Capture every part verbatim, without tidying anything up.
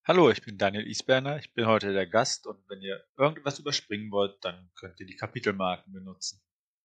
Hallo, ich bin Daniel Isberner, ich bin heute der Gast und wenn ihr irgendwas überspringen wollt, dann könnt ihr die Kapitelmarken benutzen.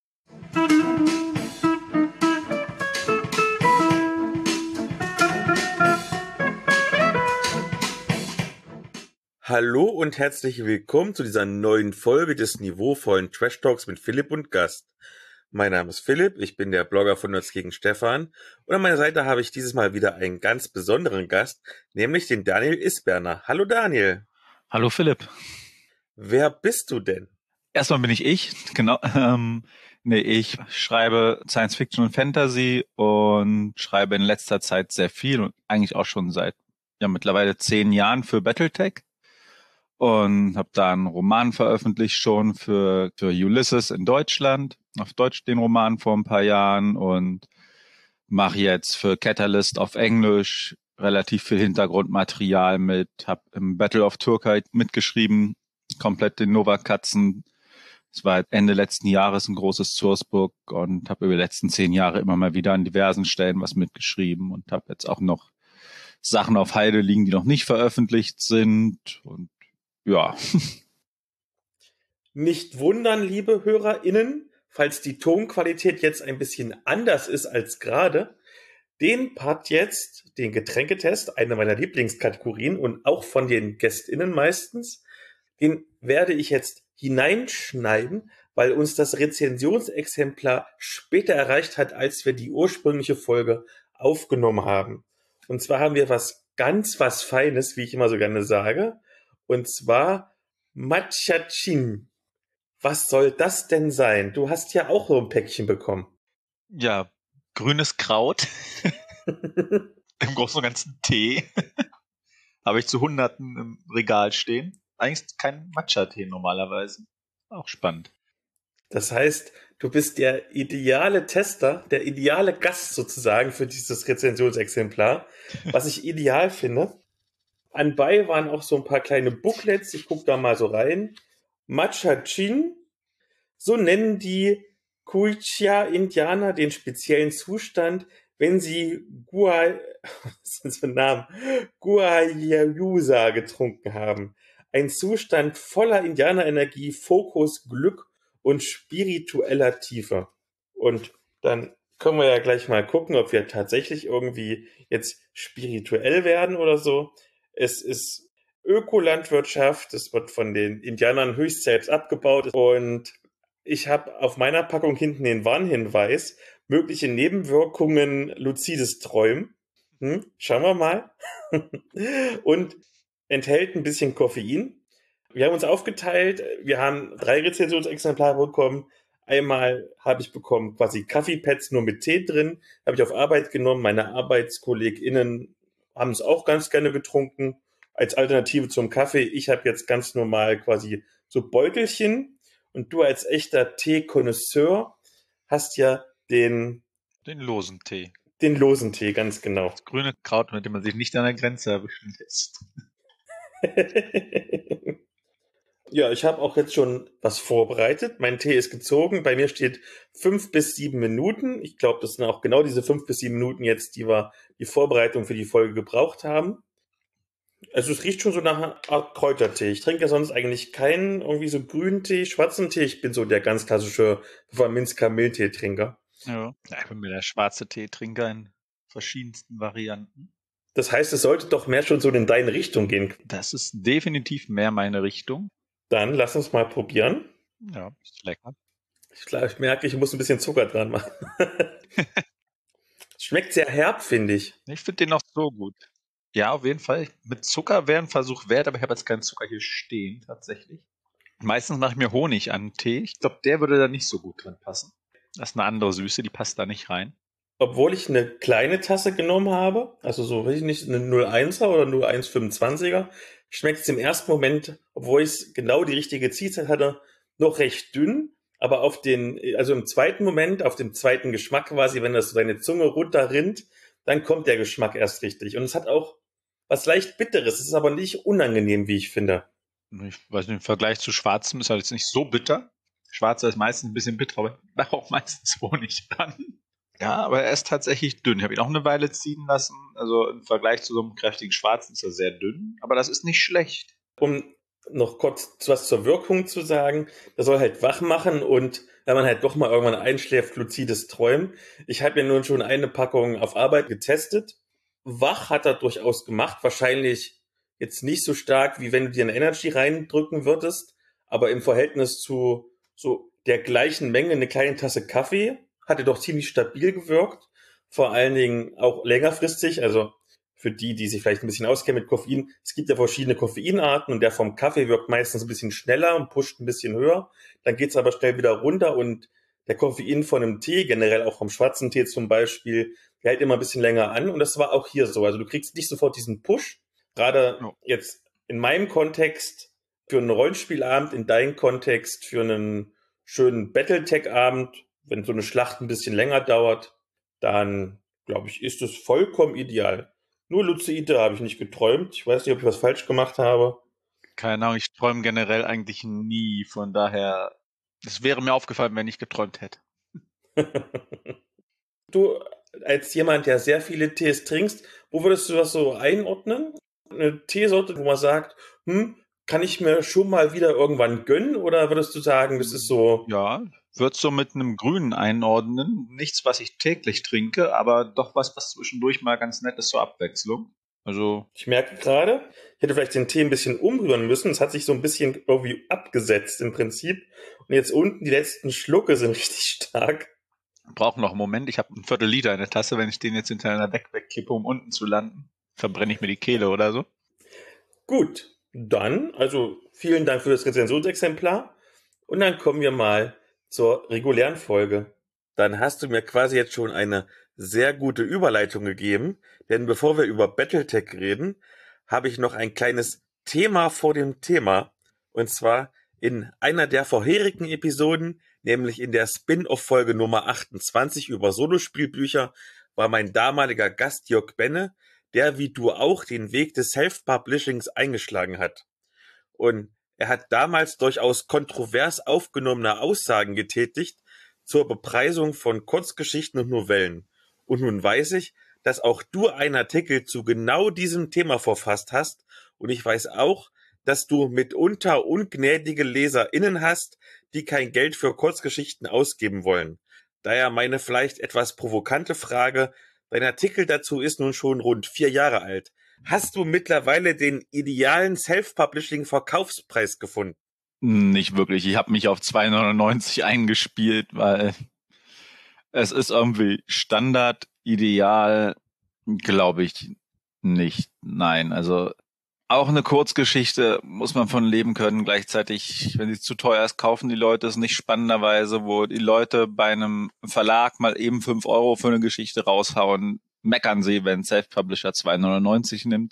Hallo und herzlich willkommen zu dieser neuen Folge des niveauvollen Trash Talks mit Philipp und Gast. Mein Name ist Philipp, ich bin der Blogger von Nerds gegen Stefan und an meiner Seite habe ich dieses Mal wieder einen ganz besonderen Gast, nämlich den Daniel Isberner. Hallo Daniel. Hallo Philipp. Wer bist du denn? Erstmal bin ich ich, genau. Ähm, nee, ich schreibe Science Fiction und Fantasy und schreibe in letzter Zeit sehr viel und eigentlich auch schon seit ja mittlerweile zehn Jahren für Battletech und habe da einen Roman veröffentlicht schon für für Ulysses in Deutschland, auf Deutsch den Roman vor ein paar Jahren und mache jetzt für Catalyst auf Englisch relativ viel Hintergrundmaterial mit, habe im Battle of Turkey mitgeschrieben, komplett den Nova-Katzen. Es war Ende letzten Jahres ein großes Sourcebook und habe über die letzten zehn Jahre immer mal wieder an diversen Stellen was mitgeschrieben und habe jetzt auch noch Sachen auf Halde liegen, die noch nicht veröffentlicht sind und ja. Nicht wundern, liebe HörerInnen, falls die Tonqualität jetzt ein bisschen anders ist als gerade. Den Part jetzt, den Getränketest, eine meiner Lieblingskategorien und auch von den GästInnen meistens, den werde ich jetzt hineinschneiden, weil uns das Rezensionsexemplar später erreicht hat, als wir die ursprüngliche Folge aufgenommen haben. Und zwar haben wir was ganz was Feines, wie ich immer so gerne sage, und zwar Matcha-Chin. Was soll das denn sein? Du hast ja auch so ein Päckchen bekommen. Ja, grünes Kraut. Im Großen und Ganzen Tee. Habe ich zu Hunderten im Regal stehen. Eigentlich kein Matcha-Tee normalerweise. Auch spannend. Das heißt, du bist der ideale Tester, der ideale Gast sozusagen für dieses Rezensionsexemplar, was ich ideal finde. Anbei waren auch so ein paar kleine Booklets, ich gucke da mal so rein. Matcha Chin, so nennen die Quechua-Indianer den speziellen Zustand, wenn sie Gua, was ist für ein Name? Guayusa getrunken haben. Ein Zustand voller Indianerenergie, Fokus, Glück und spiritueller Tiefe. Und dann können wir ja gleich mal gucken, ob wir tatsächlich irgendwie jetzt spirituell werden oder so. Es ist Ökolandwirtschaft, es wird von den Indianern höchst selbst abgebaut und ich habe auf meiner Packung hinten den Warnhinweis, mögliche Nebenwirkungen luzides Träumen. Hm, schauen wir mal. Und enthält ein bisschen Koffein. Wir haben uns aufgeteilt, wir haben drei Rezensionsexemplare bekommen. Einmal habe ich bekommen quasi Kaffeepads nur mit Tee drin, habe ich auf Arbeit genommen. Meine ArbeitskollegInnen haben es auch ganz gerne getrunken, als Alternative zum Kaffee. Ich habe jetzt ganz normal quasi so Beutelchen und du als echter Tee-Konnoisseur hast ja den Den losen Tee. den losen Tee, ganz genau. Das grüne Kraut, mit dem man sich nicht an der Grenze erwischen lässt. Ja, ich habe auch jetzt schon was vorbereitet. Mein Tee ist gezogen. Bei mir steht fünf bis sieben Minuten. Ich glaube, das sind auch genau diese fünf bis sieben Minuten jetzt, die wir die Vorbereitung für die Folge gebraucht haben. Also es riecht schon so nach einer Art Kräutertee. Ich trinke ja sonst eigentlich keinen irgendwie so grünen Tee, schwarzen Tee. Ich bin so der ganz klassische Pfefferminz-Kamilltee-Trinker. Ja. Ja, ich bin mir der schwarze Teetrinker in verschiedensten Varianten. Das heißt, es sollte doch mehr schon so in deine Richtung gehen. Das ist definitiv mehr meine Richtung. Dann lass uns mal probieren. Ja, ist lecker. Ich, glaub, ich merke, ich muss ein bisschen Zucker dran machen. Schmeckt sehr herb, finde ich. Ich finde den auch so gut. Ja, auf jeden Fall. Mit Zucker wäre ein Versuch wert, aber ich habe jetzt keinen Zucker hier stehen, tatsächlich. Meistens mache ich mir Honig an den Tee. Ich glaube, der würde da nicht so gut drin passen. Das ist eine andere Süße, die passt da nicht rein. Obwohl ich eine kleine Tasse genommen habe, also so, weiß ich nicht, eine null Komma einser oder null Komma eins fünfundzwanziger, schmeckt es im ersten Moment, obwohl ich genau die richtige Ziehzeit hatte, noch recht dünn. Aber auf den, also im zweiten Moment, auf dem zweiten Geschmack quasi, wenn das so deine Zunge runterrinnt, dann kommt der Geschmack erst richtig. Und es hat auch was leicht Bitteres. Es ist aber nicht unangenehm, wie ich finde. Ich weiß nicht, im Vergleich zu Schwarzem ist er jetzt nicht so bitter. Schwarzer ist meistens ein bisschen bitter, aber da auch meistens Honig dran. Ja, aber er ist tatsächlich dünn. Ich habe ihn auch eine Weile ziehen lassen. Also im Vergleich zu so einem kräftigen Schwarzen ist er sehr dünn, aber das ist nicht schlecht. Um noch kurz was zur Wirkung zu sagen, das soll halt wach machen und wenn man halt doch mal irgendwann einschläft, luzides Träumen. Ich habe ja nun schon eine Packung auf Arbeit getestet. Wach hat er durchaus gemacht, wahrscheinlich jetzt nicht so stark, wie wenn du dir eine Energy reindrücken würdest, aber im Verhältnis zu so der gleichen Menge eine kleine Tasse Kaffee hat er doch ziemlich stabil gewirkt, vor allen Dingen auch längerfristig, also für die, die sich vielleicht ein bisschen auskennen mit Koffein, es gibt ja verschiedene Koffeinarten und der vom Kaffee wirkt meistens ein bisschen schneller und pusht ein bisschen höher. Dann geht's aber schnell wieder runter und der Koffein von einem Tee, generell auch vom schwarzen Tee zum Beispiel, der hält immer ein bisschen länger an und das war auch hier so. Also du kriegst nicht sofort diesen Push. Gerade Ja. jetzt in meinem Kontext für einen Rollenspielabend, in deinem Kontext für einen schönen Battletech-Abend, wenn so eine Schlacht ein bisschen länger dauert, dann glaube ich, ist es vollkommen ideal. Nur Luzeite habe ich nicht geträumt. Ich weiß nicht, ob ich was falsch gemacht habe. Keine Ahnung, ich träume generell eigentlich nie. Von daher, es wäre mir aufgefallen, wenn ich geträumt hätte. Du, als jemand, der sehr viele Tees trinkst, wo würdest du das so einordnen? Eine Teesorte, wo man sagt, hm, kann ich mir schon mal wieder irgendwann gönnen? Oder würdest du sagen, das ist so, Ja, wird so mit einem Grünen einordnen. Nichts, was ich täglich trinke, aber doch was, was zwischendurch mal ganz nett ist zur Abwechslung. Also, ich merke gerade, ich hätte vielleicht den Tee ein bisschen umrühren müssen. Es hat sich so ein bisschen irgendwie abgesetzt im Prinzip. Und jetzt unten die letzten Schlucke sind richtig stark. brauche noch einen Moment. Ich habe ein Viertel Liter in der Tasse. Wenn ich den jetzt hinter einer Deck wegkippe, um unten zu landen, verbrenne ich mir die Kehle oder so. Gut, dann, also vielen Dank für das Rezensionsexemplar. Und dann kommen wir mal zur regulären Folge. Dann hast du mir quasi jetzt schon eine sehr gute Überleitung gegeben, denn bevor wir über Battletech reden, habe ich noch ein kleines Thema vor dem Thema. Und zwar in einer der vorherigen Episoden, nämlich in der Spin-off-Folge Nummer achtundzwanzig über Solospielbücher, war mein damaliger Gast Jörg Benne, der wie du auch den Weg des Self-Publishings eingeschlagen hat. Und er hat damals durchaus kontrovers aufgenommene Aussagen getätigt zur Bepreisung von Kurzgeschichten und Novellen. Und nun weiß ich, dass auch du einen Artikel zu genau diesem Thema verfasst hast. Und ich weiß auch, dass du mitunter ungnädige LeserInnen hast, die kein Geld für Kurzgeschichten ausgeben wollen. Daher meine vielleicht etwas provokante Frage: Dein Artikel dazu ist nun schon rund vier Jahre alt. Hast du mittlerweile den idealen Self-Publishing-Verkaufspreis gefunden? Nicht wirklich. Ich habe mich auf zwei neunundneunzig eingespielt, weil es ist irgendwie Standard, ideal, glaube ich nicht. Nein, also auch eine Kurzgeschichte muss man von leben können. Gleichzeitig, wenn sie zu teuer ist, kaufen die Leute es nicht spannenderweise, wo die Leute bei einem Verlag mal eben fünf Euro für eine Geschichte raushauen, meckern sie, wenn Self-Publisher zwei neunundneunzig nimmt.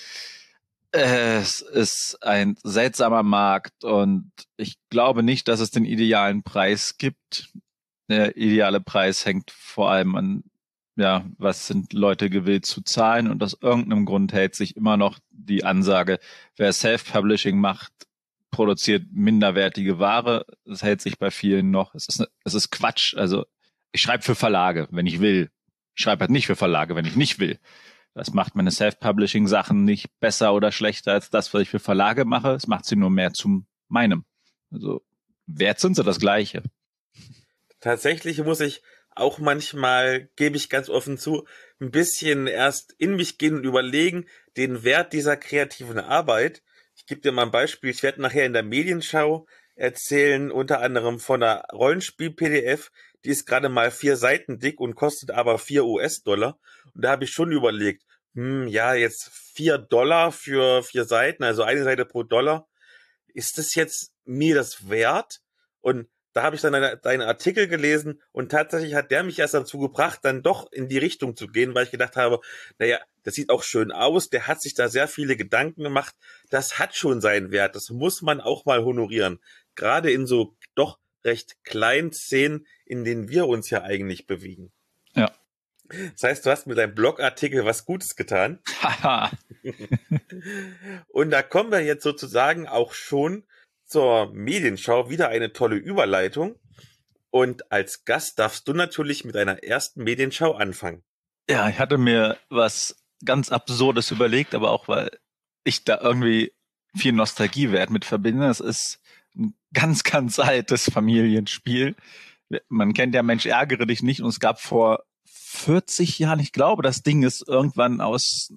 Es ist ein seltsamer Markt und ich glaube nicht, dass es den idealen Preis gibt. Der ideale Preis hängt vor allem an, ja, was sind Leute gewillt zu zahlen, und aus irgendeinem Grund hält sich immer noch die Ansage, wer Self-Publishing macht, produziert minderwertige Ware. Das hält sich bei vielen noch. Es ist, es ist Quatsch. Also ich schreibe für Verlage, wenn ich will. Ich schreibe halt nicht für Verlage, wenn ich nicht will. Das macht meine Self-Publishing-Sachen nicht besser oder schlechter als das, was ich für Verlage mache. Es macht sie nur mehr zu meinem. Also wert sind sie das Gleiche. Tatsächlich muss ich auch manchmal, gebe ich ganz offen zu, ein bisschen erst in mich gehen und überlegen, den Wert dieser kreativen Arbeit. Ich gebe dir mal ein Beispiel. Ich werde nachher in der Medienschau erzählen, unter anderem von einer Rollenspiel-P D F, die ist gerade mal vier Seiten dick und kostet aber vier U S-Dollar. Und da habe ich schon überlegt, hm, ja, jetzt vier Dollar für vier Seiten, also eine Seite pro Dollar. Ist das jetzt mir das wert? Und da habe ich dann deine, deine Artikel gelesen und tatsächlich hat der mich erst dazu gebracht, dann doch in die Richtung zu gehen, weil ich gedacht habe, naja, das sieht auch schön aus, der hat sich da sehr viele Gedanken gemacht, das hat schon seinen Wert, das muss man auch mal honorieren. Gerade in so doch recht kleinen Szenen, in denen wir uns ja eigentlich bewegen. Ja. Das heißt, du hast mit deinem Blogartikel was Gutes getan. Haha. Und da kommen wir jetzt sozusagen auch schon zur Medienschau, wieder eine tolle Überleitung. Und als Gast darfst du natürlich mit deiner ersten Medienschau anfangen. Ja, ich hatte mir was ganz Absurdes überlegt, aber auch, weil ich da irgendwie viel Nostalgiewert mit verbinde. Es ist ein ganz, ganz altes Familienspiel. Man kennt ja Mensch, ärgere dich nicht. Und es gab vor vierzig Jahren, ich glaube, das Ding ist irgendwann aus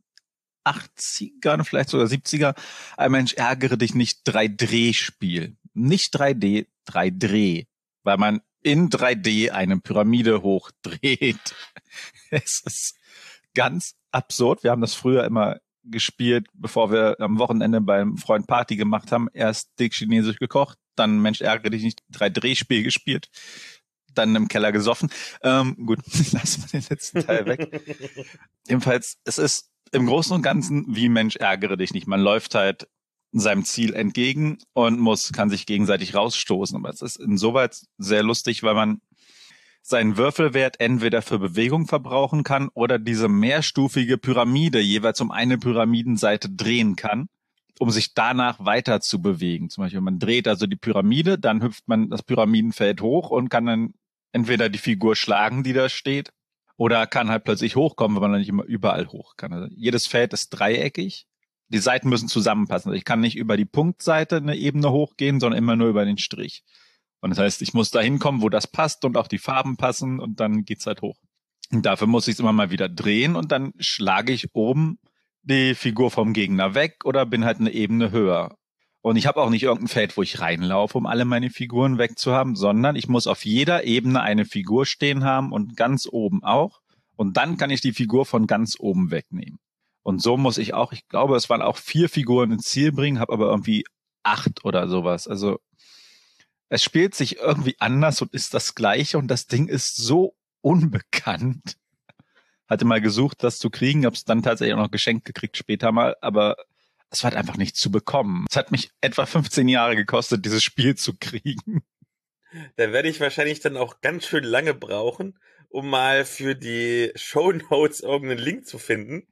achtzigern, vielleicht sogar siebziger, ein Mensch, ärgere dich nicht, drei D-Spiel. Nicht drei D, drei D. Weil man in drei D eine Pyramide hochdreht. Es ist ganz absurd. Wir haben das früher immer gespielt, bevor wir am Wochenende beim Freund Party gemacht haben. Erst dick chinesisch gekocht, dann Mensch, ärgere dich nicht, drei D-Spiel gespielt, dann im Keller gesoffen. Ähm, gut, lassen wir den letzten Teil weg. Jedenfalls, es ist im Großen und Ganzen wie Mensch, ärgere dich nicht. Man läuft halt seinem Ziel entgegen und muss, kann sich gegenseitig rausstoßen. Aber es ist insoweit sehr lustig, weil man seinen Würfelwert entweder für Bewegung verbrauchen kann oder diese mehrstufige Pyramide jeweils um eine Pyramidenseite drehen kann, um sich danach weiter zu bewegen. Zum Beispiel, man dreht also die Pyramide, dann hüpft man das Pyramidenfeld hoch und kann dann entweder die Figur schlagen, die da steht, oder kann halt plötzlich hochkommen, weil man nicht immer überall hoch kann. Also jedes Feld ist dreieckig. Die Seiten müssen zusammenpassen. Also ich kann nicht über die Punktseite eine Ebene hochgehen, sondern immer nur über den Strich. Und das heißt, ich muss da hinkommen, wo das passt und auch die Farben passen und dann geht's halt hoch. Und dafür muss ich es immer mal wieder drehen und dann schlage ich oben die Figur vom Gegner weg oder bin halt eine Ebene höher. Und ich habe auch nicht irgendein Feld, wo ich reinlaufe, um alle meine Figuren wegzuhaben, sondern ich muss auf jeder Ebene eine Figur stehen haben und ganz oben auch. Und dann kann ich die Figur von ganz oben wegnehmen. Und so muss ich auch, ich glaube, es waren auch vier Figuren ins Ziel bringen, habe aber irgendwie acht oder sowas. Also es spielt sich irgendwie anders und ist das Gleiche und das Ding ist so unbekannt. Hatte mal gesucht, das zu kriegen, habe es dann tatsächlich auch noch geschenkt gekriegt später mal, aber es war halt einfach nicht zu bekommen. Es hat mich etwa fünfzehn Jahre gekostet, dieses Spiel zu kriegen. Da werde ich wahrscheinlich dann auch ganz schön lange brauchen, um mal für die Shownotes irgendeinen Link zu finden.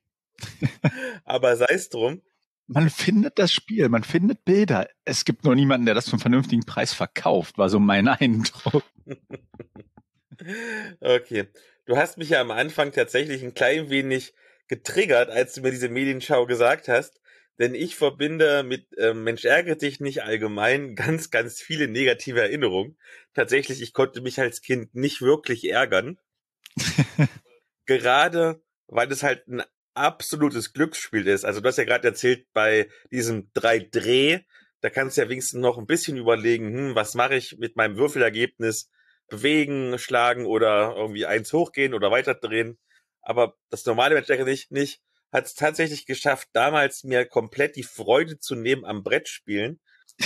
Aber sei es drum. Man findet das Spiel, man findet Bilder. Es gibt nur niemanden, der das für einen vernünftigen Preis verkauft, war so mein Eindruck. Okay. Du hast mich ja am Anfang tatsächlich ein klein wenig getriggert, als du mir diese Medienschau gesagt hast. Denn ich verbinde mit äh, Mensch, ärgere dich nicht allgemein ganz, ganz viele negative Erinnerungen. Tatsächlich, ich konnte mich als Kind nicht wirklich ärgern. Gerade, weil es halt ein absolutes Glücksspiel ist. Also du hast ja gerade erzählt, bei diesem drei Dreh, da kannst du ja wenigstens noch ein bisschen überlegen, hm, was mache ich mit meinem Würfelergebnis? Bewegen, schlagen oder irgendwie eins hochgehen oder weiterdrehen. Aber das normale Mensch ärgere dich nicht, hat es tatsächlich geschafft, damals mir komplett die Freude zu nehmen am Brettspielen.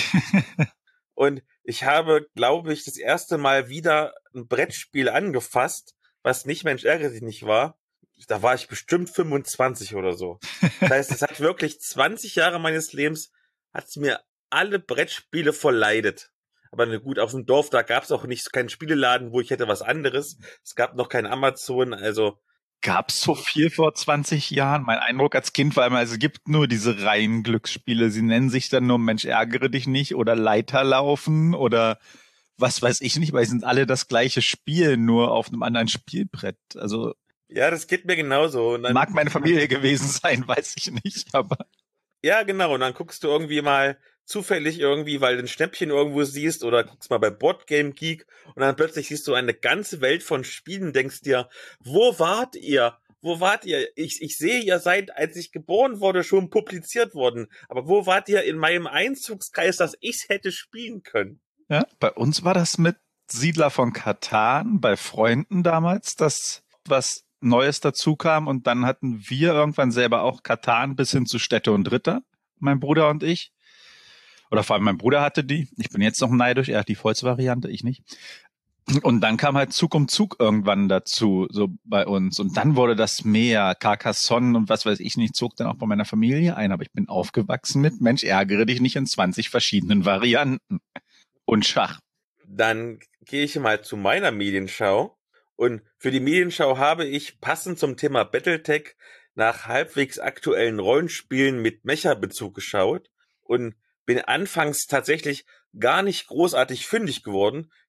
Und ich habe, glaube ich, das erste Mal wieder ein Brettspiel angefasst, was nicht Mensch ärgere dich nicht war. Da war ich bestimmt fünfundzwanzig oder so. Das heißt, es hat wirklich zwanzig Jahre meines Lebens, hat es mir alle Brettspiele verleidet. Aber ne, gut, auf dem Dorf, da gab es auch nicht keinen Spieleladen, wo ich hätte was anderes. Es gab noch kein Amazon, also Gab's so viel vor zwanzig Jahren? Mein Eindruck als Kind war immer, es gibt nur diese reinen Glücksspiele. Sie nennen sich dann nur Mensch, ärgere dich nicht oder Leiterlaufen oder was weiß ich nicht, weil sie sind alle das gleiche Spiel, nur auf einem anderen Spielbrett. Also ja, das geht mir genauso. Und dann, mag meine Familie gewesen sein, weiß ich nicht, aber ja, genau. Und dann guckst du irgendwie mal zufällig irgendwie, weil du ein Schnäppchen irgendwo siehst oder guckst mal bei Boardgame Geek und dann plötzlich siehst du eine ganze Welt von Spielen, denkst dir, wo wart ihr? Wo wart ihr? Ich, ich sehe, ihr seid, als ich geboren wurde, schon publiziert worden. Aber wo wart ihr in meinem Einzugskreis, dass ich's hätte spielen können? ja, bei uns war das mit Siedler von Catan bei Freunden damals, das was Neues dazu kam und dann hatten wir irgendwann selber auch Catan bis hin zu Städte und Ritter, mein Bruder und ich. Oder vor allem mein Bruder hatte die. Ich bin jetzt noch neidisch, er hat die Volksvariante, ich nicht. Und dann kam halt Zug um Zug irgendwann dazu, so bei uns. Und dann wurde das mehr, Carcassonne und was weiß ich nicht, zog dann auch bei meiner Familie ein. Aber ich bin aufgewachsen mit, Mensch, ärgere dich nicht in zwanzig verschiedenen Varianten. Und Schach. Dann gehe ich mal zu meiner Medienschau. Und für die Medienschau habe ich passend zum Thema Battletech nach halbwegs aktuellen Rollenspielen mit Mecha-Bezug geschaut und bin anfangs tatsächlich gar nicht großartig fündig geworden.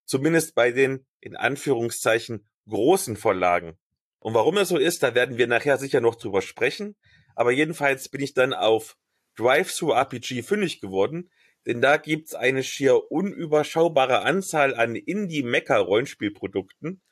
Zumindest bei den, in Anführungszeichen, großen Verlagen. Und warum das so ist, da werden wir nachher sicher noch drüber sprechen. Aber jedenfalls bin ich dann auf Drive-Thru-R P G fündig geworden, denn da gibt's eine schier unüberschaubare Anzahl an Indie-Mecha-Rollenspielprodukten.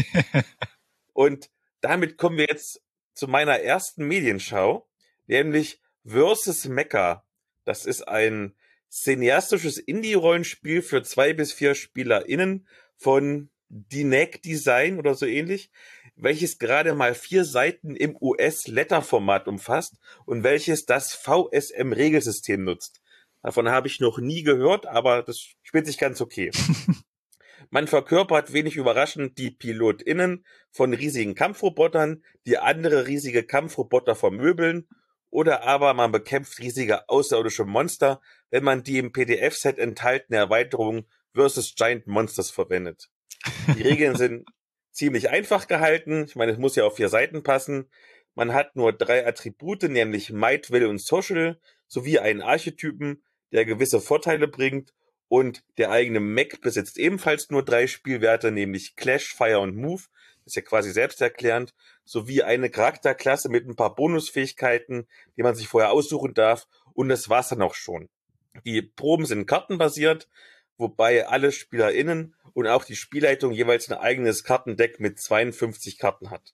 Und damit kommen wir jetzt zu meiner ersten Medienschau, nämlich Versus Mecha. Das ist ein cineastisches Indie-Rollenspiel für zwei bis vier SpielerInnen von Dinect Design oder so ähnlich, welches gerade mal vier Seiten im U S-Letter-Format umfasst und welches das V S M-Regelsystem nutzt. Davon habe ich noch nie gehört, aber das spielt sich ganz okay. Man verkörpert wenig überraschend die PilotInnen von riesigen Kampfrobotern, die andere riesige Kampfroboter vermöbeln, oder aber man bekämpft riesige außerirdische Monster, wenn man die im P D F-Set enthaltene Erweiterung Versus Giant Monsters verwendet. Die Regeln sind ziemlich einfach gehalten. Ich meine, es muss ja auf vier Seiten passen. Man hat nur drei Attribute, nämlich Might, Will und Social, sowie einen Archetypen, der gewisse Vorteile bringt. Und der eigene Mech besitzt ebenfalls nur drei Spielwerte, nämlich Clash, Fire und Move. Das ist ja quasi selbsterklärend. Sowie eine Charakterklasse mit ein paar Bonusfähigkeiten, die man sich vorher aussuchen darf. Und das war's dann auch schon. Die Proben sind kartenbasiert, wobei alle SpielerInnen und auch die Spielleitung jeweils ein eigenes Kartendeck mit zweiundfünfzig Karten hat.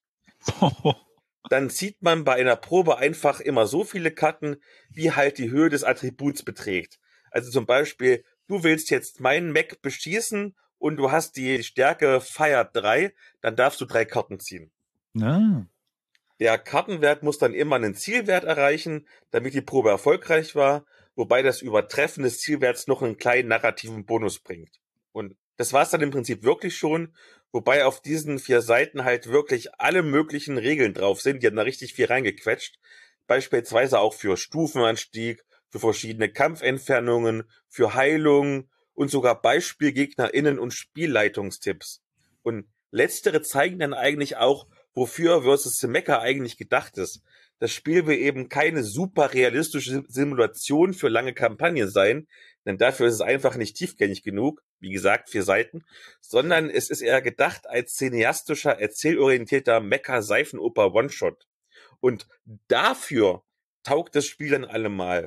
Dann zieht man bei einer Probe einfach immer so viele Karten, wie halt die Höhe des Attributs beträgt. Also zum Beispiel, du willst jetzt meinen Mech beschießen und du hast die Stärke Fire drei, dann darfst du drei Karten ziehen. Ah. Der Kartenwert muss dann immer einen Zielwert erreichen, damit die Probe erfolgreich war, wobei das Übertreffen des Zielwerts noch einen kleinen narrativen Bonus bringt. Und das war's dann im Prinzip wirklich schon, wobei auf diesen vier Seiten halt wirklich alle möglichen Regeln drauf sind, die haben da richtig viel reingequetscht. Beispielsweise auch für Stufenanstieg, für verschiedene Kampfentfernungen, für Heilung und sogar BeispielgegnerInnen und Spielleitungstipps. Und letztere zeigen dann eigentlich auch, wofür Versus Mecha eigentlich gedacht ist. Das Spiel will eben keine super realistische Simulation für lange Kampagnen sein, denn dafür ist es einfach nicht tiefgängig genug, wie gesagt, vier Seiten, sondern es ist eher gedacht als cineastischer, erzählorientierter Mecha-Seifenoper One-Shot. Und dafür taugt das Spiel dann allemal.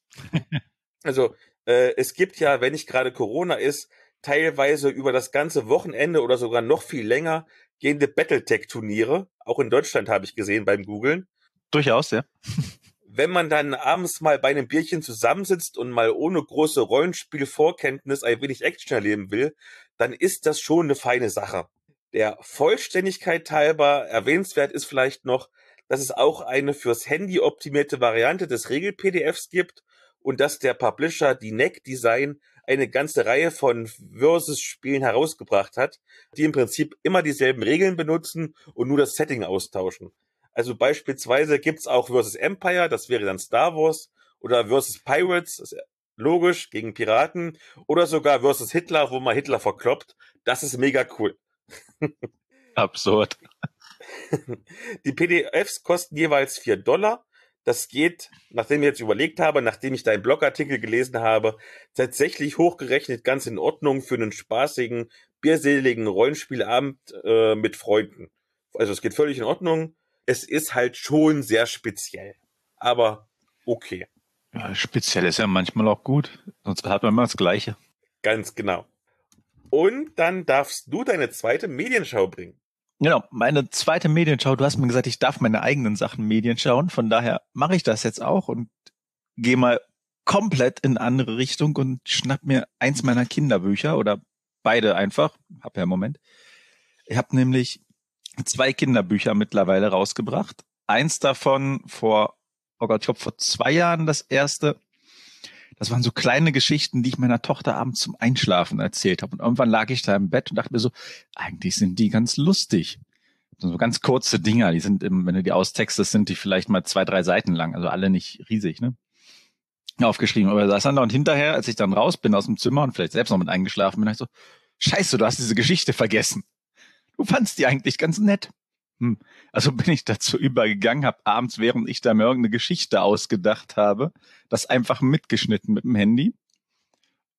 Also, äh, es gibt ja, wenn nicht gerade Corona ist, teilweise über das ganze Wochenende oder sogar noch viel länger gehende Battletech-Turniere. Auch in Deutschland habe ich gesehen beim Googlen. Durchaus, ja. Wenn man dann abends mal bei einem Bierchen zusammensitzt und mal ohne große Rollenspielvorkenntnis ein wenig Action erleben will, dann ist das schon eine feine Sache. Der Vollständigkeit halber erwähnenswert ist vielleicht noch, dass es auch eine fürs Handy optimierte Variante des Regel-P D Fs gibt und dass der Publisher Dinect Design eine ganze Reihe von Versus-Spielen herausgebracht hat, die im Prinzip immer dieselben Regeln benutzen und nur das Setting austauschen. Also beispielsweise gibt's auch Versus Empire, das wäre dann Star Wars, oder Versus Pirates, das ist logisch, gegen Piraten, oder sogar Versus Hitler, wo man Hitler verkloppt. Das ist mega cool. Absurd. Die P D Fs kosten jeweils vier Dollar. Das geht, nachdem ich jetzt überlegt habe, nachdem ich deinen Blogartikel gelesen habe, tatsächlich hochgerechnet ganz in Ordnung für einen spaßigen, bierseligen Rollenspielabend äh, mit Freunden. Also es geht völlig in Ordnung. Es ist halt schon sehr speziell. Aber okay. Ja, speziell ist ja manchmal auch gut. Sonst hat man immer das Gleiche. Ganz genau. Und dann darfst du deine zweite Medienschau bringen. Genau, meine zweite Medienschau. Du hast mir gesagt, ich darf meine eigenen Sachen Medien schauen. Von daher mache ich das jetzt auch und gehe mal komplett in eine andere Richtung und schnapp mir eins meiner Kinderbücher oder beide einfach. Hab ja im Moment. Ich habe nämlich zwei Kinderbücher mittlerweile rausgebracht. Eins davon vor, oh Gott, ich glaube vor zwei Jahren das erste. Das waren so kleine Geschichten, die ich meiner Tochter abends zum Einschlafen erzählt habe. Und irgendwann lag ich da im Bett und dachte mir so, eigentlich sind die ganz lustig. So ganz kurze Dinger, die sind, im, wenn du die austextest, sind die vielleicht mal zwei, drei Seiten lang. Also alle nicht riesig, ne? Aufgeschrieben. Aber saß dann da und hinterher, als ich dann raus bin aus dem Zimmer und vielleicht selbst noch mit eingeschlafen bin, dachte ich so, scheiße, du hast diese Geschichte vergessen. Du fandst die eigentlich ganz nett. Hm. Also bin ich dazu übergegangen, habe abends, während ich da mir irgendeine Geschichte ausgedacht habe, das einfach mitgeschnitten mit dem Handy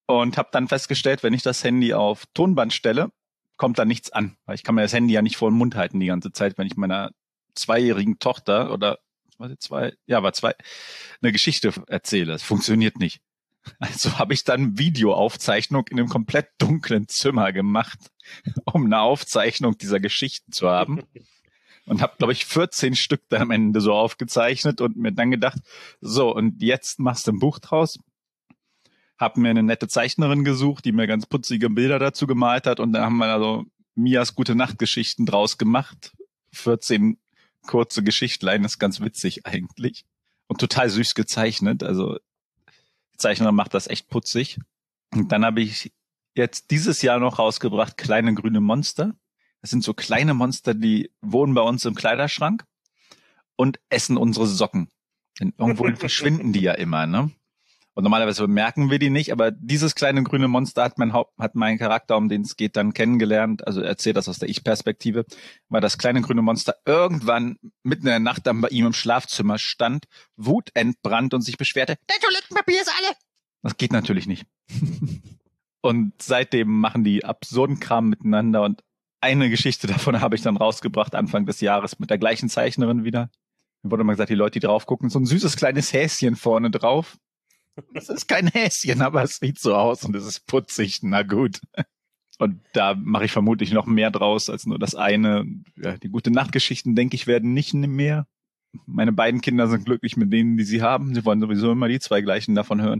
Und habe dann festgestellt, wenn ich das Handy auf Tonband stelle, kommt da nichts an. Weil ich kann mir das Handy ja nicht vor den Mund halten die ganze Zeit, wenn ich meiner zweijährigen Tochter oder was war zwei, ja, war zwei, eine Geschichte erzähle. Es funktioniert nicht. Also habe ich dann Videoaufzeichnung in einem komplett dunklen Zimmer gemacht, um eine Aufzeichnung dieser Geschichten zu haben. Und habe, glaube ich, vierzehn Stück dann am Ende so aufgezeichnet und mir dann gedacht, so, und jetzt machst du ein Buch draus. Hab mir eine nette Zeichnerin gesucht, die mir ganz putzige Bilder dazu gemalt hat. Und dann haben wir also Mias Gute-Nacht-Geschichten draus gemacht. vierzehn kurze Geschichtlein, ist ganz witzig eigentlich. Und total süß gezeichnet. Also die Zeichnerin macht das echt putzig. Und dann habe ich jetzt dieses Jahr noch rausgebracht Kleine grüne Monster. Das sind so kleine Monster, die wohnen bei uns im Kleiderschrank und essen unsere Socken. Denn irgendwo verschwinden die ja immer, ne? Und normalerweise bemerken wir die nicht, aber dieses kleine grüne Monster hat mein Haupt, hat mein Charakter, um den es geht, dann kennengelernt. Also erzählt das aus der Ich-Perspektive, weil das kleine grüne Monster irgendwann mitten in der Nacht dann bei ihm im Schlafzimmer stand, wutentbrannt und sich beschwerte, der Toilettenpapier ist alle. Das geht natürlich nicht. Und seitdem machen die absurden Kram miteinander und eine Geschichte davon habe ich dann rausgebracht Anfang des Jahres mit der gleichen Zeichnerin wieder. Mir wurde mal gesagt, die Leute, die drauf gucken, so ein süßes kleines Häschen vorne drauf. Das ist kein Häschen, aber es sieht so aus und es ist putzig. Na gut. Und da mache ich vermutlich noch mehr draus als nur das eine. Ja, die Gute-Nacht-Geschichten, denke ich, werden nicht mehr. Meine beiden Kinder sind glücklich mit denen, die sie haben. Sie wollen sowieso immer die zwei gleichen davon hören.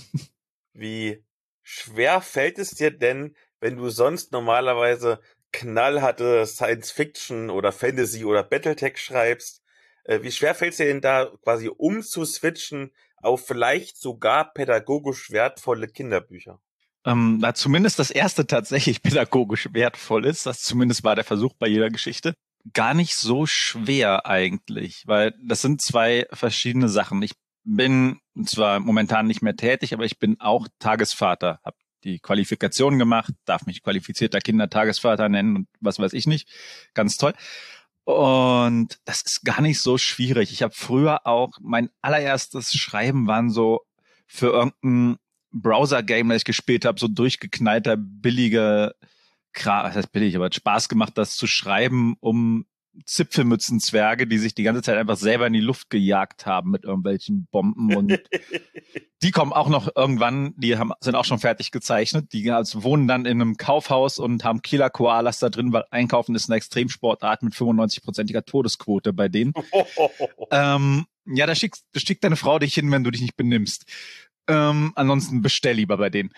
Wie schwer fällt es dir denn, wenn du sonst normalerweise knallharte Science-Fiction oder Fantasy oder Battletech schreibst? Äh, wie schwer fällt es dir denn da quasi umzuswitchen auf vielleicht sogar pädagogisch wertvolle Kinderbücher? Ähm, da zumindest das erste tatsächlich pädagogisch wertvoll ist, das zumindest war der Versuch bei jeder Geschichte, gar nicht so schwer eigentlich, weil das sind zwei verschiedene Sachen. Ich bin zwar momentan nicht mehr tätig, aber ich bin auch Tagesvater, habe die Qualifikation gemacht, darf mich qualifizierter Kindertagesvater nennen und was weiß ich nicht. Ganz toll. Und das ist gar nicht so schwierig. Ich habe früher auch, mein allererstes Schreiben waren so für irgendein Browser-Game, das ich gespielt habe, so durchgeknallter, billiger Kram, das heißt billig, aber hat Spaß gemacht, das zu schreiben, um Zipfelmützenzwerge, die sich die ganze Zeit einfach selber in die Luft gejagt haben mit irgendwelchen Bomben und die kommen auch noch irgendwann, die haben, sind auch schon fertig gezeichnet, die also wohnen dann in einem Kaufhaus und haben Killer-Koalas da drin, weil Einkaufen ist eine Extremsportart mit fünfundneunzig-prozentiger Todesquote bei denen. ähm, ja, da schickt, da schickt deine Frau dich hin, wenn du dich nicht benimmst. Ähm, ansonsten bestell lieber bei denen.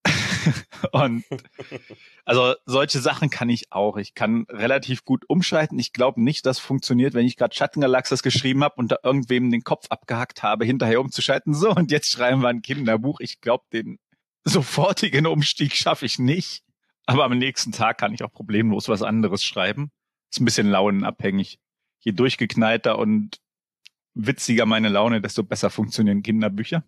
Und also solche Sachen kann ich auch. Ich kann relativ gut umschalten. Ich glaube nicht, das funktioniert, wenn ich gerade Schattengalaxis geschrieben habe und da irgendwem den Kopf abgehackt habe, hinterher umzuschalten. So, und jetzt schreiben wir ein Kinderbuch. Ich glaube, den sofortigen Umstieg schaffe ich nicht. Aber am nächsten Tag kann ich auch problemlos was anderes schreiben. Ist ein bisschen launenabhängig. Je durchgeknallter und witziger meine Laune, desto besser funktionieren Kinderbücher.